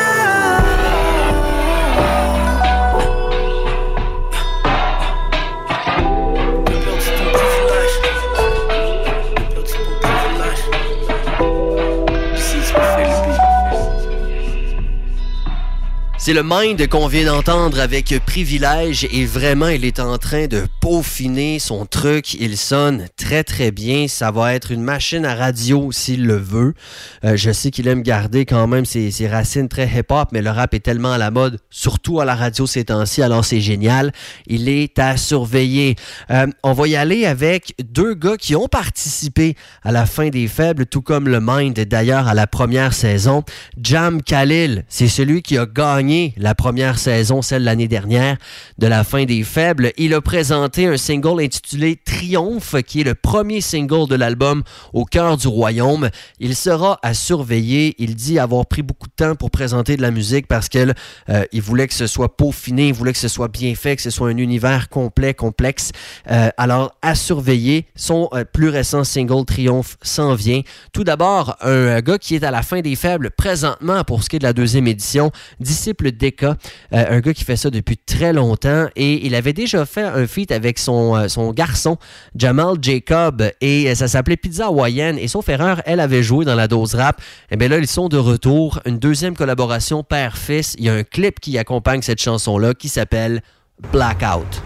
C'est le Mind qu'on vient d'entendre avec Privilège et vraiment, il est en train de peaufiner son truc. Il sonne très, très bien. Ça va être une machine à radio s'il le veut. Je sais qu'il aime garder quand même ses racines très hip-hop, mais le rap est tellement à la mode, surtout à la radio ces temps-ci, alors c'est génial. Il est à surveiller. On va y aller avec deux gars qui ont participé à la fin des Faibles, tout comme le Mind d'ailleurs à la première saison. Jam Khalil, c'est celui qui a gagné la première saison, celle de l'année dernière, de la fin des Faibles. Il a présenté un single intitulé Triomphe, qui est le premier single de l'album Au cœur du royaume. Il sera à surveiller. Il dit avoir pris beaucoup de temps pour présenter de la musique parce qu'il voulait que ce soit peaufiné, il voulait que ce soit bien fait, que ce soit un univers complet, complexe. Alors, à surveiller. Son plus récent single Triomphe s'en vient. Tout d'abord, un gars qui est à la fin des Faibles présentement pour ce qui est de la deuxième édition, Disciple Deka, un gars qui fait ça depuis très longtemps et il avait déjà fait un feat avec son garçon Jamal Jacob et ça s'appelait Pizza Hawaïenne et sauf erreur, elle avait joué dans la dose rap. Et bien là, ils sont de retour, une deuxième collaboration père-fils. Il y a un clip qui accompagne cette chanson-là qui s'appelle Blackout.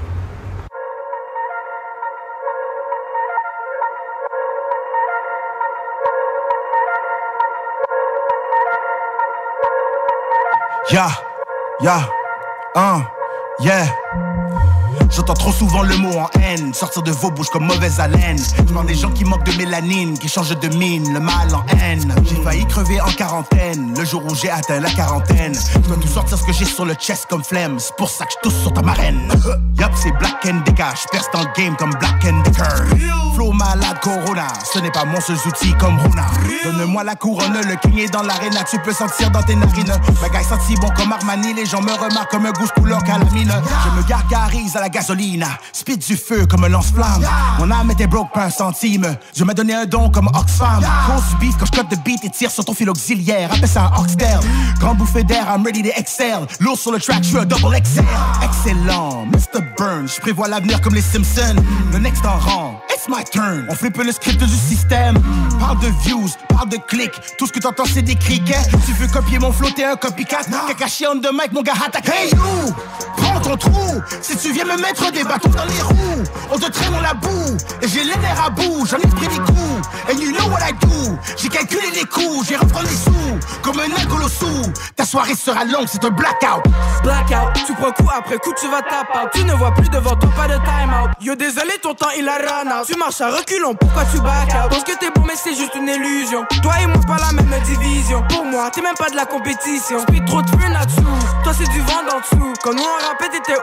Yeah. J'entends trop souvent le mot en haine sortir de vos bouches comme mauvaise haleine. Je vois des gens qui manquent de mélanine, qui changent de mine, le mal en haine. J'ai failli crever en quarantaine, le jour où j'ai atteint la quarantaine. Je dois tout sortir ce que j'ai sur le chest comme flemme, c'est pour ça que je tousse sur ta marraine. Yup, c'est Black and Decker, je perce dans le game comme Black and Decker. Flow malade Corona, ce n'est pas mon seul outil comme Rona. Donne-moi la couronne, le king est dans l'arène, tu peux sentir dans tes narines. Bagaille senti bon comme Armani, les gens me remarquent comme un goût couleur calamine. Je me gargarise à la gasoline, speed du feu comme un lance-flamme. Mon âme était broke pas un centime, Dieu m'a donné un don comme Oxfam. Grosse beef quand je cut de beat et tire sur ton fil auxiliaire, appelle ça un Oxtail. Grande bouffée d'air, I'm ready to excel. Lourd sur le track, je suis un double XL. Excellent, Mr. Burns, je prévois l'avenir comme les Simpsons. Le next en rang, it's my turn. On flippe le script du système. Parle de views, parle de clics, tout ce que t'entends c'est des criquets. Tu veux copier mon flow, t'es un copycat. Kakashi on the mic, mon gars attaque. Hey you, prends ton trou. Si tu viens me mettre des bâtons dans les roues, on te traîne dans la boue. Et j'ai les nerfs à bout, j'en ai pris des coups. And you know what I do, j'ai calculé les coups, j'ai reprendre les sous, comme un alcool sous. Ta soirée sera longue, c'est un blackout. Blackout, tu prends coup après coup, tu vas tap out. Tu ne vois plus devant toi, pas de time out. Yo désolé, ton temps il a run out. Tu marches à reculons, pourquoi tu back out? Pense que t'es bon mais c'est juste une illusion. Toi et moi pas la même division. Pour moi, t'es même pas de la compétition. Speed trop de feu là-dessous, toi c'est du vent d'en dessous. Quand nous on rappait t'étais où?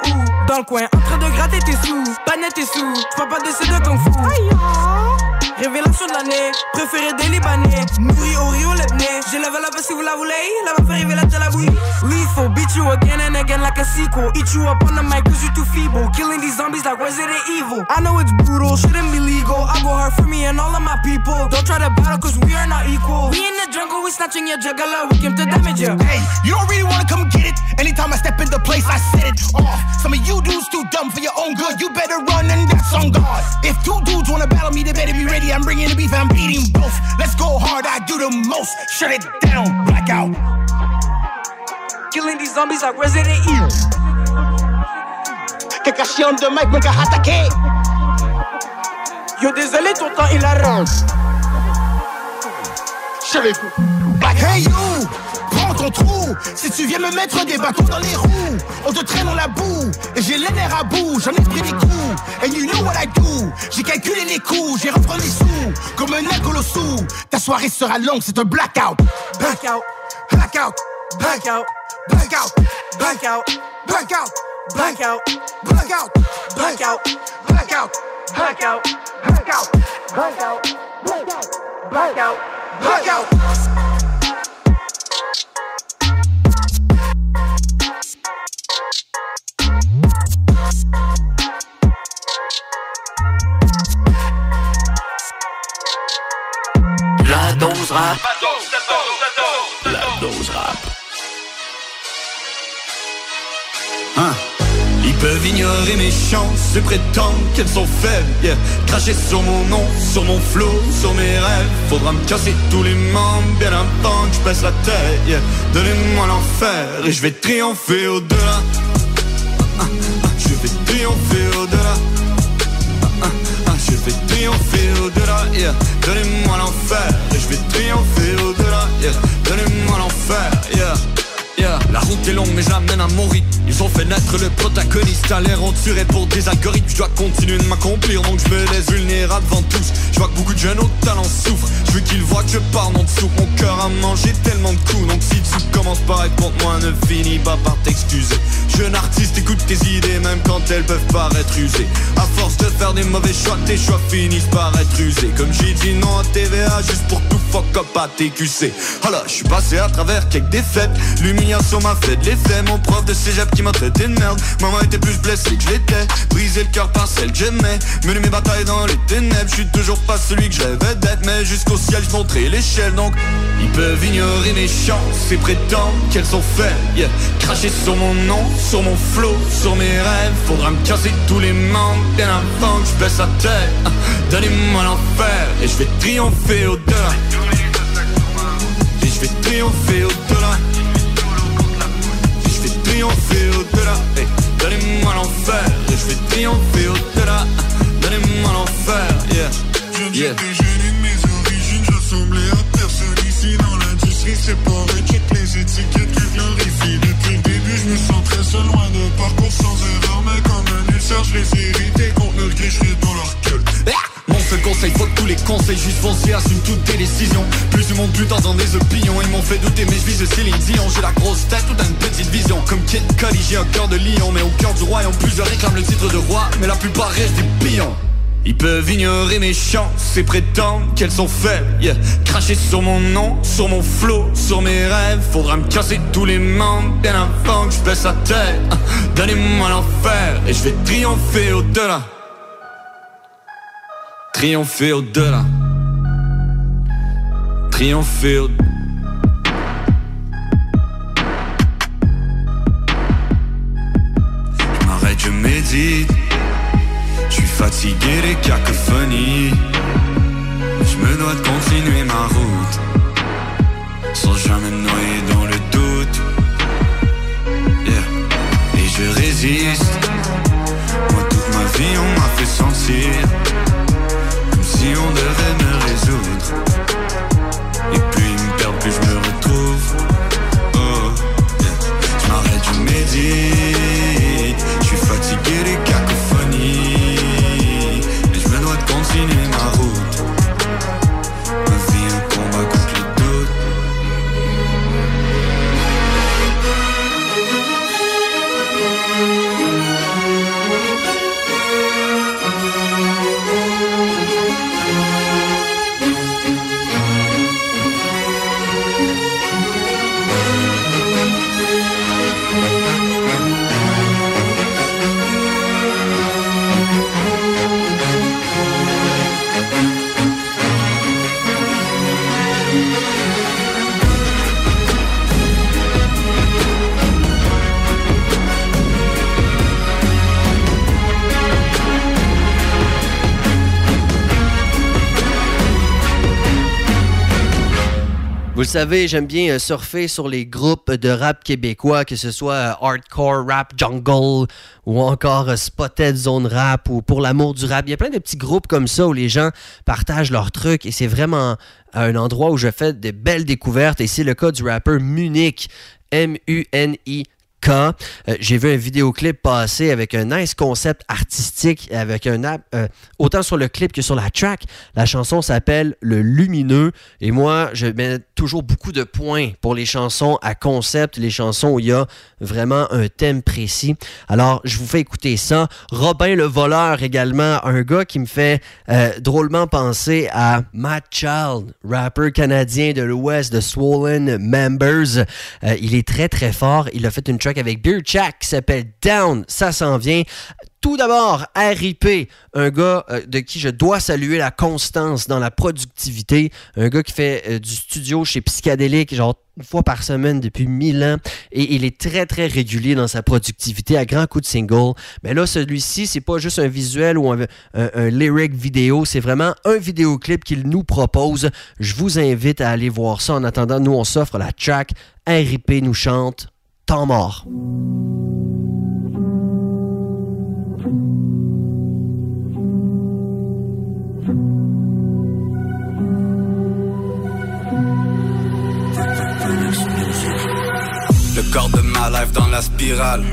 Dans le coin, en train de gratter tes sous. Pas net tes sous, j'parle pas d'essai de kung fu. Révélation de l'année, préféré des Libanais. Nourri au Rio Lebnay. J'ai level up si vous la voulez. La va faire révéler la bouille. Lethal, beat you again and again like a sequel. Eat you up on the mic cause you're too feeble. Killing these zombies like Resident Evil. I know it's brutal, shouldn't be legal. I go hard for me and all of my people. Don't try to battle cause we are not equal. We in the jungle, we snatching your juggler. We came to damage you. Hey, you don't really wanna come get it. Anytime I step in the place, I set it off. Some of you dudes too dumb for your own good. You better run and that's on God. If two dudes wanna battle me, they better be ready. I'm bringing the beef and I'm beating both. Let's go hard, I do the most. Shut it down, blackout. Killing these zombies like Resident Evil. Kakashi de Mike, mon gars attaqué. Yo, désolé, ton temps il arrange. Black, hey you, prends ton trou. Si tu viens me mettre des bâtons dans les roues, on te traîne dans la boue. Et j'ai les nerfs à bout, j'en ai pris des coups. And you know what I do. J'ai calculé les coups, j'ai repris mes sous. Comme un alcool au sous. Ta soirée sera longue, c'est un blackout. Blackout, blackout, blackout, blackout, blackout, blackout, blackout, blackout, blackout, blackout, blackout, blackout, blackout, blackout, blackout, blackout. La dose rap. La dose rap. Hein? Ils peuvent ignorer mes chances et prétendre qu'elles sont faibles, yeah. Cracher sur mon nom, sur mon flow, sur mes rêves. Faudra me casser tous les membres bien avant que je baisse la tête, yeah. Donnez-moi l'enfer et je vais triompher au-delà. Je vais triompher au-delà. Je vais triompher au-delà, yeah. Donnez-moi l'enfer et je vais triompher au-delà, yeah. Donnez-moi l'enfer, yeah. Yeah. La route est longue mais j'amène à mon rythme. Ils ont fait naître le protagoniste à l'air tiré pour des algorithmes. Je dois continuer de m'accomplir donc je me laisse vulnérable devant tous. Je vois que beaucoup de jeunes au talent souffrent. Je veux qu'ils voient que je pars en dessous. Mon cœur a mangé tellement de coups. Donc si tu commences par répondre moi ne finis pas par t'excuser. Jeune artiste écoute tes idées même quand elles peuvent paraître usées. À force de faire des mauvais choix, tes choix finissent par être usés. Comme j'ai dit non à TVA juste pour tout fuck up à TQC. Alors je suis passé à travers quelques défaites. L'humiliation m'a fait de l'effet. Mon prof de cégep qui m'a traité de merde. Maman était plus blessée que je l'étais. Brisé le cœur par celle que j'aimais. Mené mes batailles dans les ténèbres. Je suis toujours pas celui que je rêvais d'être. Mais jusqu'au ciel je montrais l'échelle. Donc ils peuvent ignorer mes chances et prétendre qu'elles sont faibles, yeah. Cracher sur mon nom, sur mon flow, sur mes rêves. Faudra me casser tous les membres bien avant que je baisse la tête. Donnez-moi l'enfer et je vais triompher au-delà. Et je vais triompher au-delà. Je vais triompher au-delà. Hey, donnez-moi l'enfer et je vais triompher au-delà. Donnez-moi l'enfer, yeah. Je viens de gêner de mes origines, je ressemblais à personne ici dans l'industrie. C'est pareil, check les étiquettes qui glorifient. Depuis le début, je me sens très seul, loin de parcours sans erreur. Mais comme un ulcère, je les irritais contre notre gricherie dans leur gueule. Mon seul conseil, faut que tous les conseils juste fonciers assument toutes tes décisions. Plus du monde, plus dans des opinions. Ils m'ont fait douter mais je vis de Céline Dion. J'ai la grosse tête ou t'as une petite vision. Comme Kid Cudi, j'ai un cœur de lion. Mais au cœur du royaume, plusieurs réclament le titre de roi. Mais la plupart restent des pions. Ils peuvent ignorer mes chances et prétendre qu'elles sont faibles, yeah. Cracher sur mon nom, sur mon flow, sur mes rêves. Faudra me casser tous les membres bien avant que je baisse la tête. Donnez-moi l'enfer et je vais triompher au-delà. Triompher au-delà. Triompher au-delà. Je m'arrête, je médite. Je suis fatigué des cacophonies. Je me dois de continuer ma route sans jamais me noyer dans le doute, yeah. Et je résiste. Moi toute ma vie on m'a fait sentir comme si on devait me résoudre. Et plus ils me perdent, plus je me retrouve. Oh, yeah. Je m'arrête, je médite. Je suis fatigué des cacophonies. Continuer ma route. Ma vie un combat contre les doutes. Vous le savez, j'aime bien surfer sur les groupes de rap québécois, que ce soit Hardcore Rap Jungle ou encore Spotted Zone Rap ou Pour l'amour du rap. Il y a plein de petits groupes comme ça où les gens partagent leurs trucs et c'est vraiment un endroit où je fais de belles découvertes et c'est le cas du rappeur Munich, M-U-N-I-K. J'ai vu un vidéoclip passer avec un nice concept artistique, avec autant sur le clip que sur la track. La chanson s'appelle Le Lumineux et moi, je mets toujours beaucoup de points pour les chansons à concept, les chansons où il y a vraiment un thème précis. Alors, je vous fais écouter ça. Robin le voleur également, un gars qui me fait drôlement penser à Matt Child, rappeur canadien de l'Ouest de Swollen Members. Il est très très fort. Il a fait une track avec Beer Jack qui s'appelle Down, ça s'en vient. Tout d'abord, R.I.P., un gars de qui je dois saluer la constance dans la productivité, un gars qui fait du studio chez Psychadélique, genre une fois par semaine depuis 1000 ans, et il est très très régulier dans sa productivité à grands coups de single. Mais là, celui-ci, c'est pas juste un visuel ou un lyric vidéo, c'est vraiment un vidéoclip qu'il nous propose. Je vous invite à aller voir ça. En attendant, nous, on s'offre la track. R.I.P. nous chante Temps mort. Le corps de ma life dans la spirale.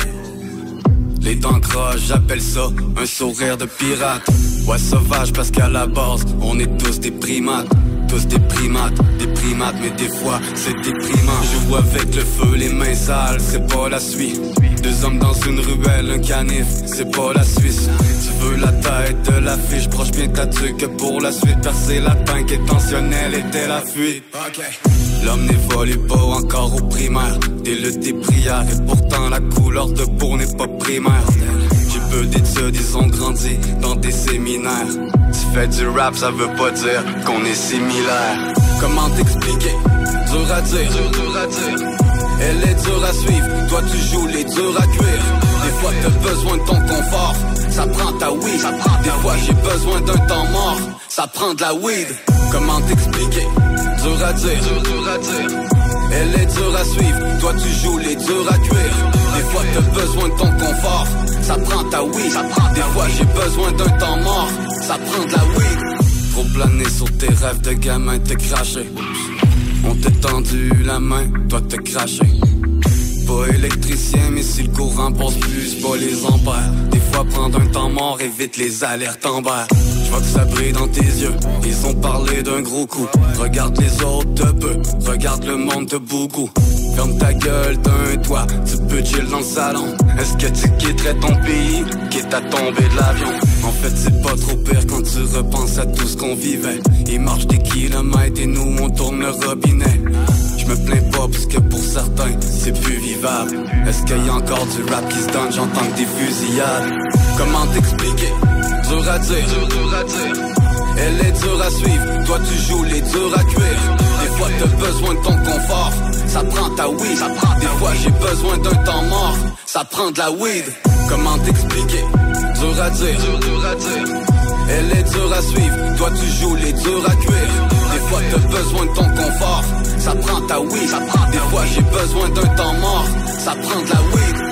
Les dents croches, j'appelle ça un sourire de pirate. Ouais, sauvage parce qu'à la base, on est tous des primates. Tous des primates, mais des fois c'est déprimant. Je vois avec le feu, les mains sales, c'est pas la suite. Deux hommes dans une ruelle, un canif, c'est pas la Suisse. Tu veux la tête de l'affiche, proche bien ta truc pour la suite. Percer la tank intentionnelle était la fuite. L'homme n'évolue pas encore au primaire. Dès le déprière et pourtant la couleur de peau n'est pas primaire. J'ai peu d'études, ils ont grandi dans des séminaires. Tu fais du rap, ça veut pas dire qu'on est similaire. Comment t'expliquer? Dur à dire, dur à dire. Elle est dure à suivre, toi tu joues les durs à cuire. Des fois t'as besoin de ton confort, ça prend ta weed. Des fois j'ai besoin d'un temps mort, ça prend de la weed. Comment t'expliquer? Dur à dire, dur à dire. Elle est dure à suivre, toi tu joues les durs à cuire. Des fois t'as besoin de ton confort, ça prend ta weed. Des fois j'ai besoin d'un temps mort, ça prend de la weed. Trop planer sur tes rêves de gamin, t'es craché. On t'a tendu la main, toi t'es craché. Pas électricien, mais si le courant passe plus, pas les ampères. Des fois prendre un temps mort évite les alertes en bas. Je vois que ça brille dans tes yeux, ils ont parlé d'un gros coup. Regarde les autres de peu, regarde le monde de beaucoup. Ferme ta gueule, t'as un toit, tu peux chill dans le salon. Est-ce que tu quitterais ton pays, quitte à tomber de l'avion? En fait c'est pas trop pire quand tu repenses à tout ce qu'on vivait. Ils marchent des kilomètres et nous on tourne le robinet. Je me plains pas parce que pour certains c'est plus vivable. Est-ce qu'il y a encore du rap qui se donne? J'entends que des fusillades. Comment t'expliquer? Dur à dire, dur à dire. Elle est dure à suivre, toi tu joues les durs à cuire. Des fois t'as besoin de ton confort, ça prend ta weed. Des fois j'ai besoin d'un temps mort, ça prend de la weed. Comment t'expliquer? Dur à dire, dur à dire. Elle est dure à suivre, toi tu joues les durs à cuire. Des fois t'as besoin de ton confort, ça prend ta weed. Des fois j'ai besoin d'un temps mort, ça prend de la weed.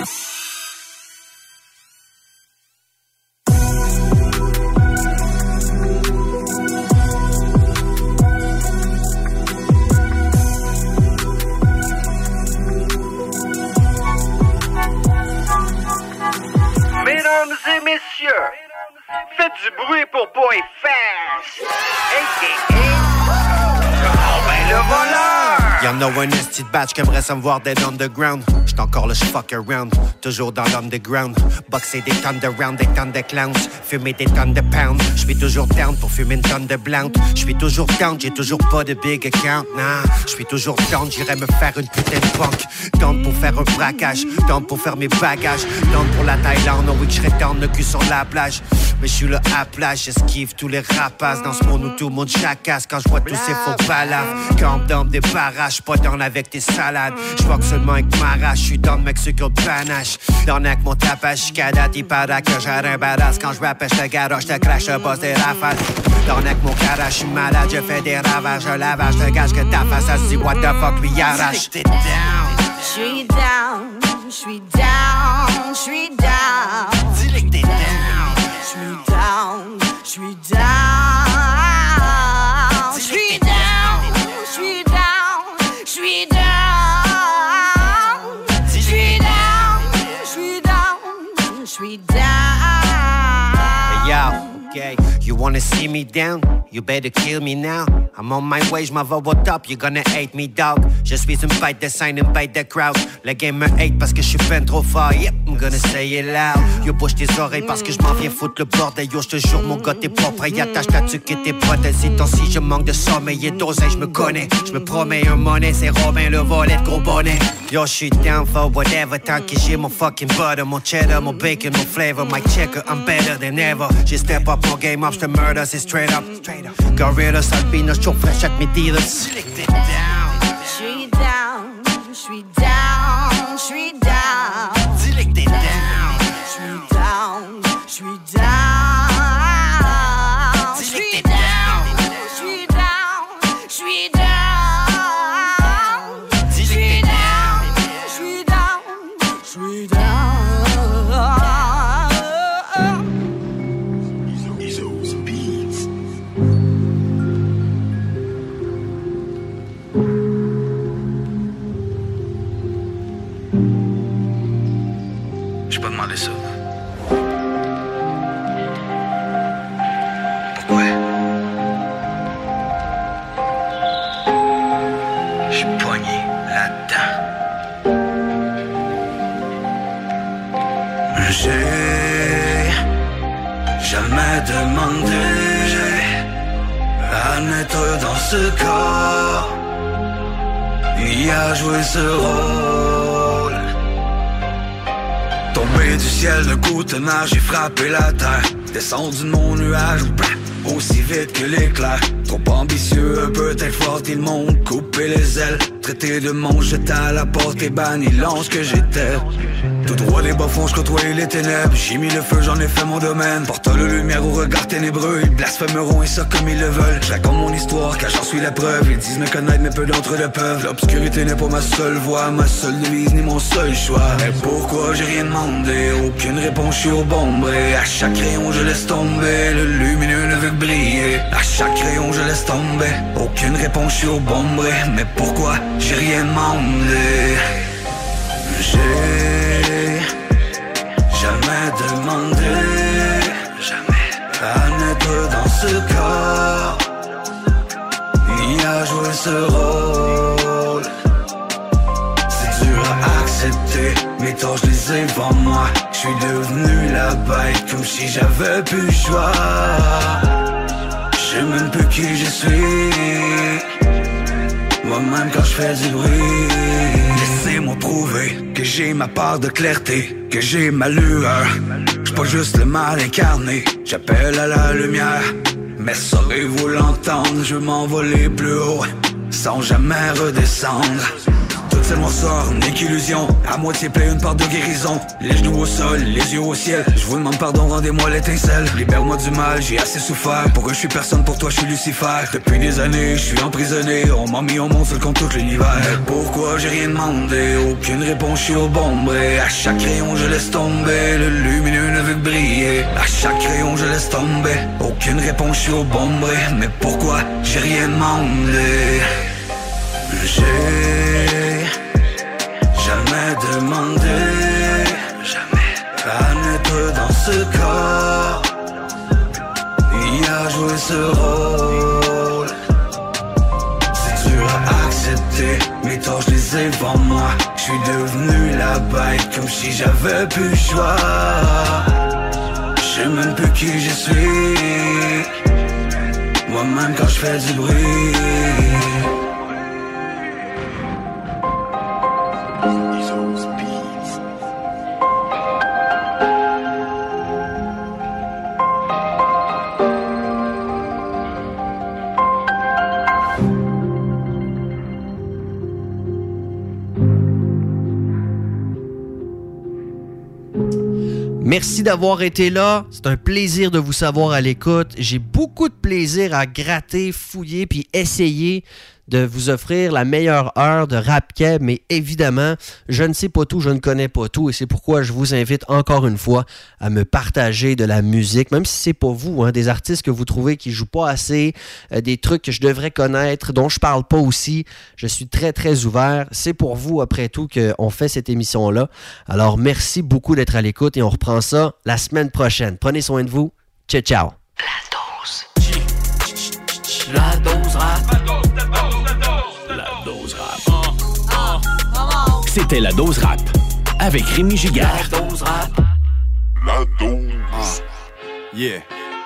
Mesdames et messieurs, faites du bruit pour Boy Fast, a.k.a. Robin le voleur. Y'en a un esti de batch qui aimerait ça me voir dead underground. J'suis encore le fuck around, toujours dans l'underground. Boxer des tonnes de rounds, des tonnes de clowns. Fumer des tonnes de pounds. J'suis toujours down pour fumer une tonne de blount. J'suis toujours down, j'ai toujours pas de big account. Nah, j'suis toujours down, j'irais me faire une putain de punk. Down pour faire un braquage, down pour faire mes bagages. Down pour la Thaïlande, oh oui que j'serais down le cul sur la plage. Mais j'suis là à plage, j'esquive tous les rapaces. Dans ce monde où tout le monde chacasse quand j'vois tous ces faux balafres. Camp d'hommes, des barrages. j'suis pas down avec tes salades. J'fuck seulement avec ma race, j'suis down mec sur le panache. Down avec mon tapage, j'cadate, il paraît que j'ai un badass. Quand j'rappe, j'te garoche, j'te crache, j'te bosse des rafales. Down avec mon garage, j'suis malade, je fais des ravages. Un lavage, j'te gage que ta face, elle se dit what the fuck, lui arrache. J'suis down, j'suis down, j'suis down. Dis-le que t'es down. J'suis down, j'suis down. J'suis down, j'suis down, j'suis down. J'suis down, j'suis down, j'suis down. Hey yo, okay, you wanna see me down? You better kill me now. I'm on my way, j'm'en vais au top, you gonna hate me dog. Je suis une bête de scène, une bête de crowd. Le game me hate parce que je suis ben trop fort. Yep, I'm gonna say it loud. Yo, bouge tes oreilles parce que j'm'en viens foutre le bordel. Yo, j'te jure, mon gars, t'es propre. Y attache ta tuque et tes bretelles. Ces temps-ci, je manque de sommeil et d'oseille, j'me connais. J'me promets un monnaie, c'est Robin le volet de gros bonnet. Yo, j'suis down for whatever, tant que j'ai mon fucking butter, mon cheddar, mon bacon, mon flavor, my checker, I'm better than ever. J'ai step up mon game up, j'te murder, c'est straight up. Gorillas, albinos, chaud fresh at mes dealers. J'suis down, j'suis down, j'suis down. Dis-le que t'es down. J'suis down, j'suis down. J'suis down, j'suis down, j'suis down. J'suis down, j'suis down, j'suis down. J'ai pas demandé ça. Pourquoi? J'suis pogné là-dedans. J'ai jamais demandé à naître dans ce corps, ni à jouer ce rôle. Tombé du ciel d'un coup de tonnerre, j'ai frappé la terre. Descendu de mon nuage, aussi vite que l'éclair. Trop ambitieux, peut-être fort, ils m'ont coupé les ailes. Traité de mon jeté à la porte et banni l'ange que j'étais. Tout droit des bas-fonds, je côtoyais les ténèbres. J'ai mis le feu, j'en ai fait mon domaine. Portant de lumière au regard ténébreux, ils blasphémeront et ça comme ils le veulent. Je raconte mon histoire car j'en suis la preuve. Ils disent me connaître mais peu d'entre eux le peuvent. L'obscurité n'est pas ma seule voix, ma seule devise ni mon seul choix. Mais pourquoi j'ai rien demandé? Aucune réponse, je suis au bombré. À chaque rayon je laisse tomber, le lumineux ne veut que briller. À chaque rayon je laisse tomber, aucune réponse, je suis au bombré. Mais pourquoi j'ai rien demandé? J'ai jamais demandé à naître dans ce corps, ni à jouer ce rôle. C'est dur à accepter, mes torts je les ai devant moi. Je suis devenu la bête comme si j'avais plus le choix. Je sais même plus qui je suis, moi-même quand je fais du bruit. Laissez-moi prouver que j'ai ma part de clarté, que j'ai ma lueur. J'suis pas juste le mal incarné, j'appelle à la lumière. Mais saurez-vous l'entendre, je veux m'envoler plus haut, sans jamais redescendre. Toute cette noirceur n'est qu'illusion, à moitié plein une part de guérison. Les genoux au sol, les yeux au ciel, je vous demande pardon, rendez-moi l'étincelle. Libère-moi du mal, j'ai assez souffert. Pour eux je suis personne, pour toi je suis Lucifer. Depuis des années, je suis emprisonné, on m'a mis au monde seul contre tout l'univers. Mais pourquoi j'ai rien demandé? Aucune réponse, je suis au bombré. À chaque rayon je laisse tomber, le lumineux ne veut que briller. À chaque rayon je laisse tomber, aucune réponse, je suis au bombré. Mais pourquoi j'ai rien demandé? J'ai jamais demandé à naître dans ce corps, ni à jouer ce rôle. C'est dur à accepter, mes torts je les ai devant moi. Je suis devenu la bête comme si j'avais plus le choix. Je sais même plus qui je suis, moi-même quand je fais du bruit. Merci d'avoir été là. C'est un plaisir de vous savoir à l'écoute. J'ai beaucoup de plaisir à gratter, fouiller puis essayer de vous offrir la meilleure heure de Rap Keb, mais évidemment, je ne sais pas tout, je ne connais pas tout, et c'est pourquoi je vous invite encore une fois à me partager de la musique, même si c'est pas vous, des artistes que vous trouvez qui jouent pas assez, des trucs que je devrais connaître, dont je parle pas aussi. Je suis très, très ouvert. C'est pour vous, après tout, qu'on fait cette émission-là. Alors, merci beaucoup d'être à l'écoute, et on reprend ça la semaine prochaine. Prenez soin de vous. Ciao, ciao. La dose rap. C'était la dose rap avec Rémi Giguère. La dose rap. La dose. Yeah.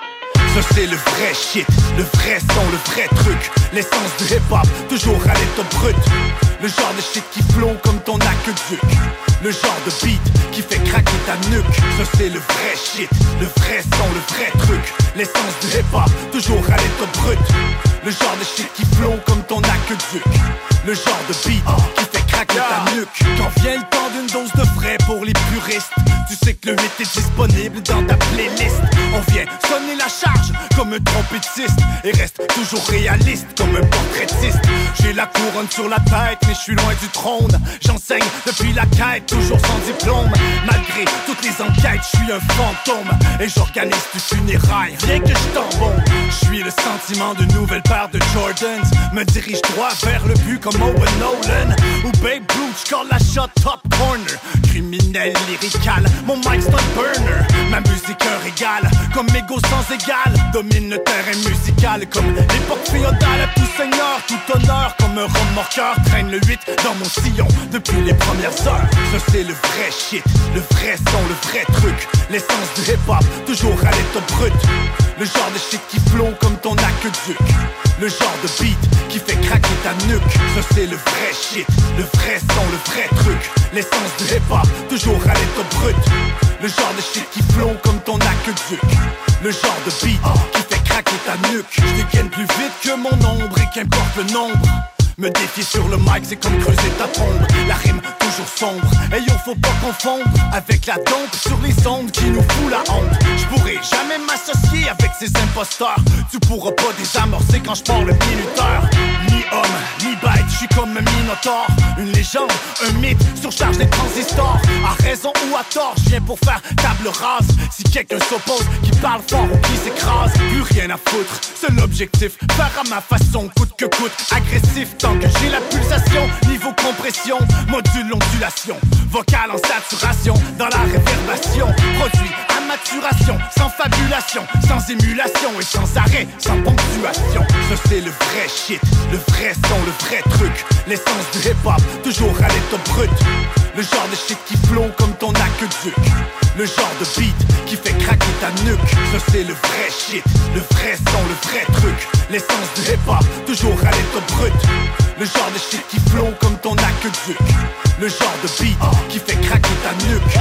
Ça c'est le vrai shit, le vrai son, le vrai truc. L'essence du hip-hop, toujours à l'état brut. Le genre de shit qui plombe comme ton aqueduc. Le genre de beat qui fait craquer ta nuque. Ça c'est le vrai shit, le vrai son, le vrai truc. L'essence du hip-hop, toujours à l'état brut. Le genre de shit qui plombe comme ton aqueduc. Le genre de beat qui fait craquer ta nuque. Quand vient le temps d'une dose de frais pour les puristes, tu sais que le 8 est disponible dans ta playlist. On vient sonner la charge comme un trompettiste et reste toujours réaliste comme un portraitiste. J'ai la couronne sur la tête mais je suis loin du trône. J'enseigne depuis la quête, toujours sans diplôme. Malgré toutes les enquêtes, je suis un fantôme et j'organise du funérailles, rien que je t'embaume. Je suis le sentiment d'une nouvelle paire de Jordans. Me dirige droit vers le but comme Owen Nolan ou Babe Ruth, j'colle la shot top corner. Criminel lyrical, mon mic c'est un burner. Ma musique un régal, comme mégot sans égal. Domine le terrain musical comme l'époque féodale. Tout seigneur, tout honneur, comme un remorqueur. Traîne le 8 dans mon sillon depuis les premières heures. Ça c'est le vrai shit, le vrai son, le vrai truc. L'essence du hip-hop, toujours à l'état brut. Le genre de shit qui plombe comme ton aqueduc. Le genre de beat qui fait craquer ta nuque. Ça c'est le vrai shit, le vrai son, le vrai truc. L'essence du hip-hop, toujours à l'état brut. Le genre de shit qui plombe comme ton aqueduc. Le genre de beat qui fait craquer ta nuque. Je dégaine plus vite que mon ombre et qu'importe le nombre. Me défier sur le mic, c'est comme creuser ta tombe. La rime toujours sombre, et yo faut pas confondre avec la dompe sur les ondes qui nous fout la honte. Je pourrais jamais m'associer avec ces imposteurs. Tu pourras pas désamorcer quand je parle le minuteur. Ni homme, ni bête, je suis comme un minotaure. Une légende, un mythe, surcharge les transistors. À raison ou à tort, je viens pour faire table rase. Si quelqu'un s'oppose, qui parle fort ou qui s'écrase, plus rien à foutre, c'est l'objectif. Faire à ma façon, coûte que coûte, agressif. Tant que j'ai la pulsation, niveau compression, module ondulation, vocal en saturation, dans la réverbération, produit à maturation, sans fabulation, sans émulation et sans arrêt, sans ponctuation. Ça c'est le vrai shit, le vrai son, le vrai truc. L'essence du hip-hop, toujours à l'état brut. Le genre de shit qui plombe comme ton aqueduc. Le genre de beat qui fait craquer ta nuque. Ça c'est le vrai shit, le vrai son, le vrai truc. L'essence du hip-hop, toujours à l'état brut. Le genre de shit qui plombe comme ton aqueduc. Le genre de beat qui fait craquer ta nuque.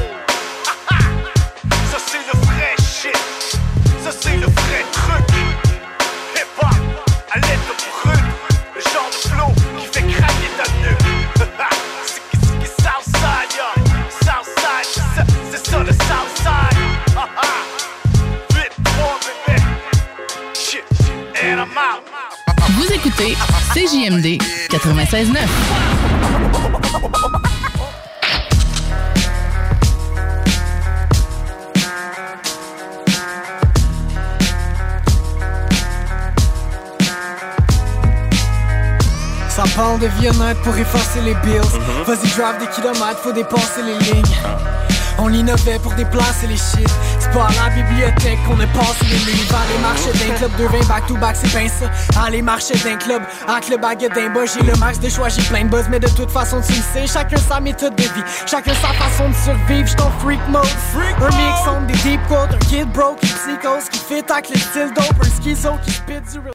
Ça c'est le vrai shit. Ça c'est le vrai truc. Hip-hop à l'état brut. Le genre de flow qui fait craquer ta nuque. Southside, yo. Southside, c'est ça le Southside. 8-3, bébé. Shit, and I'm out. Vous écoutez CJMD 96.9. Ça parle de vie honnête pour effacer les bills. Vas-y, drive des kilomètres, faut dépasser les lignes. On l'innovait pour déplacer les shit. C'est pas à la bibliothèque qu'on a passé les livres. Aller marcher d'un club, 2-20 back-to-back, c'est ben ça. Aller marcher d'un club, avec le baguette d'un bas. J'ai le max de choix, j'ai plein de buzz. Mais de toute façon, tu le sais, chacun sa méthode de vie. Chacun sa façon de survivre, j'suis en freak mode. Un mix entre des deep quotes, un kid broke, une psychose qui fit avec le style dope. Un schizo qui spit du real.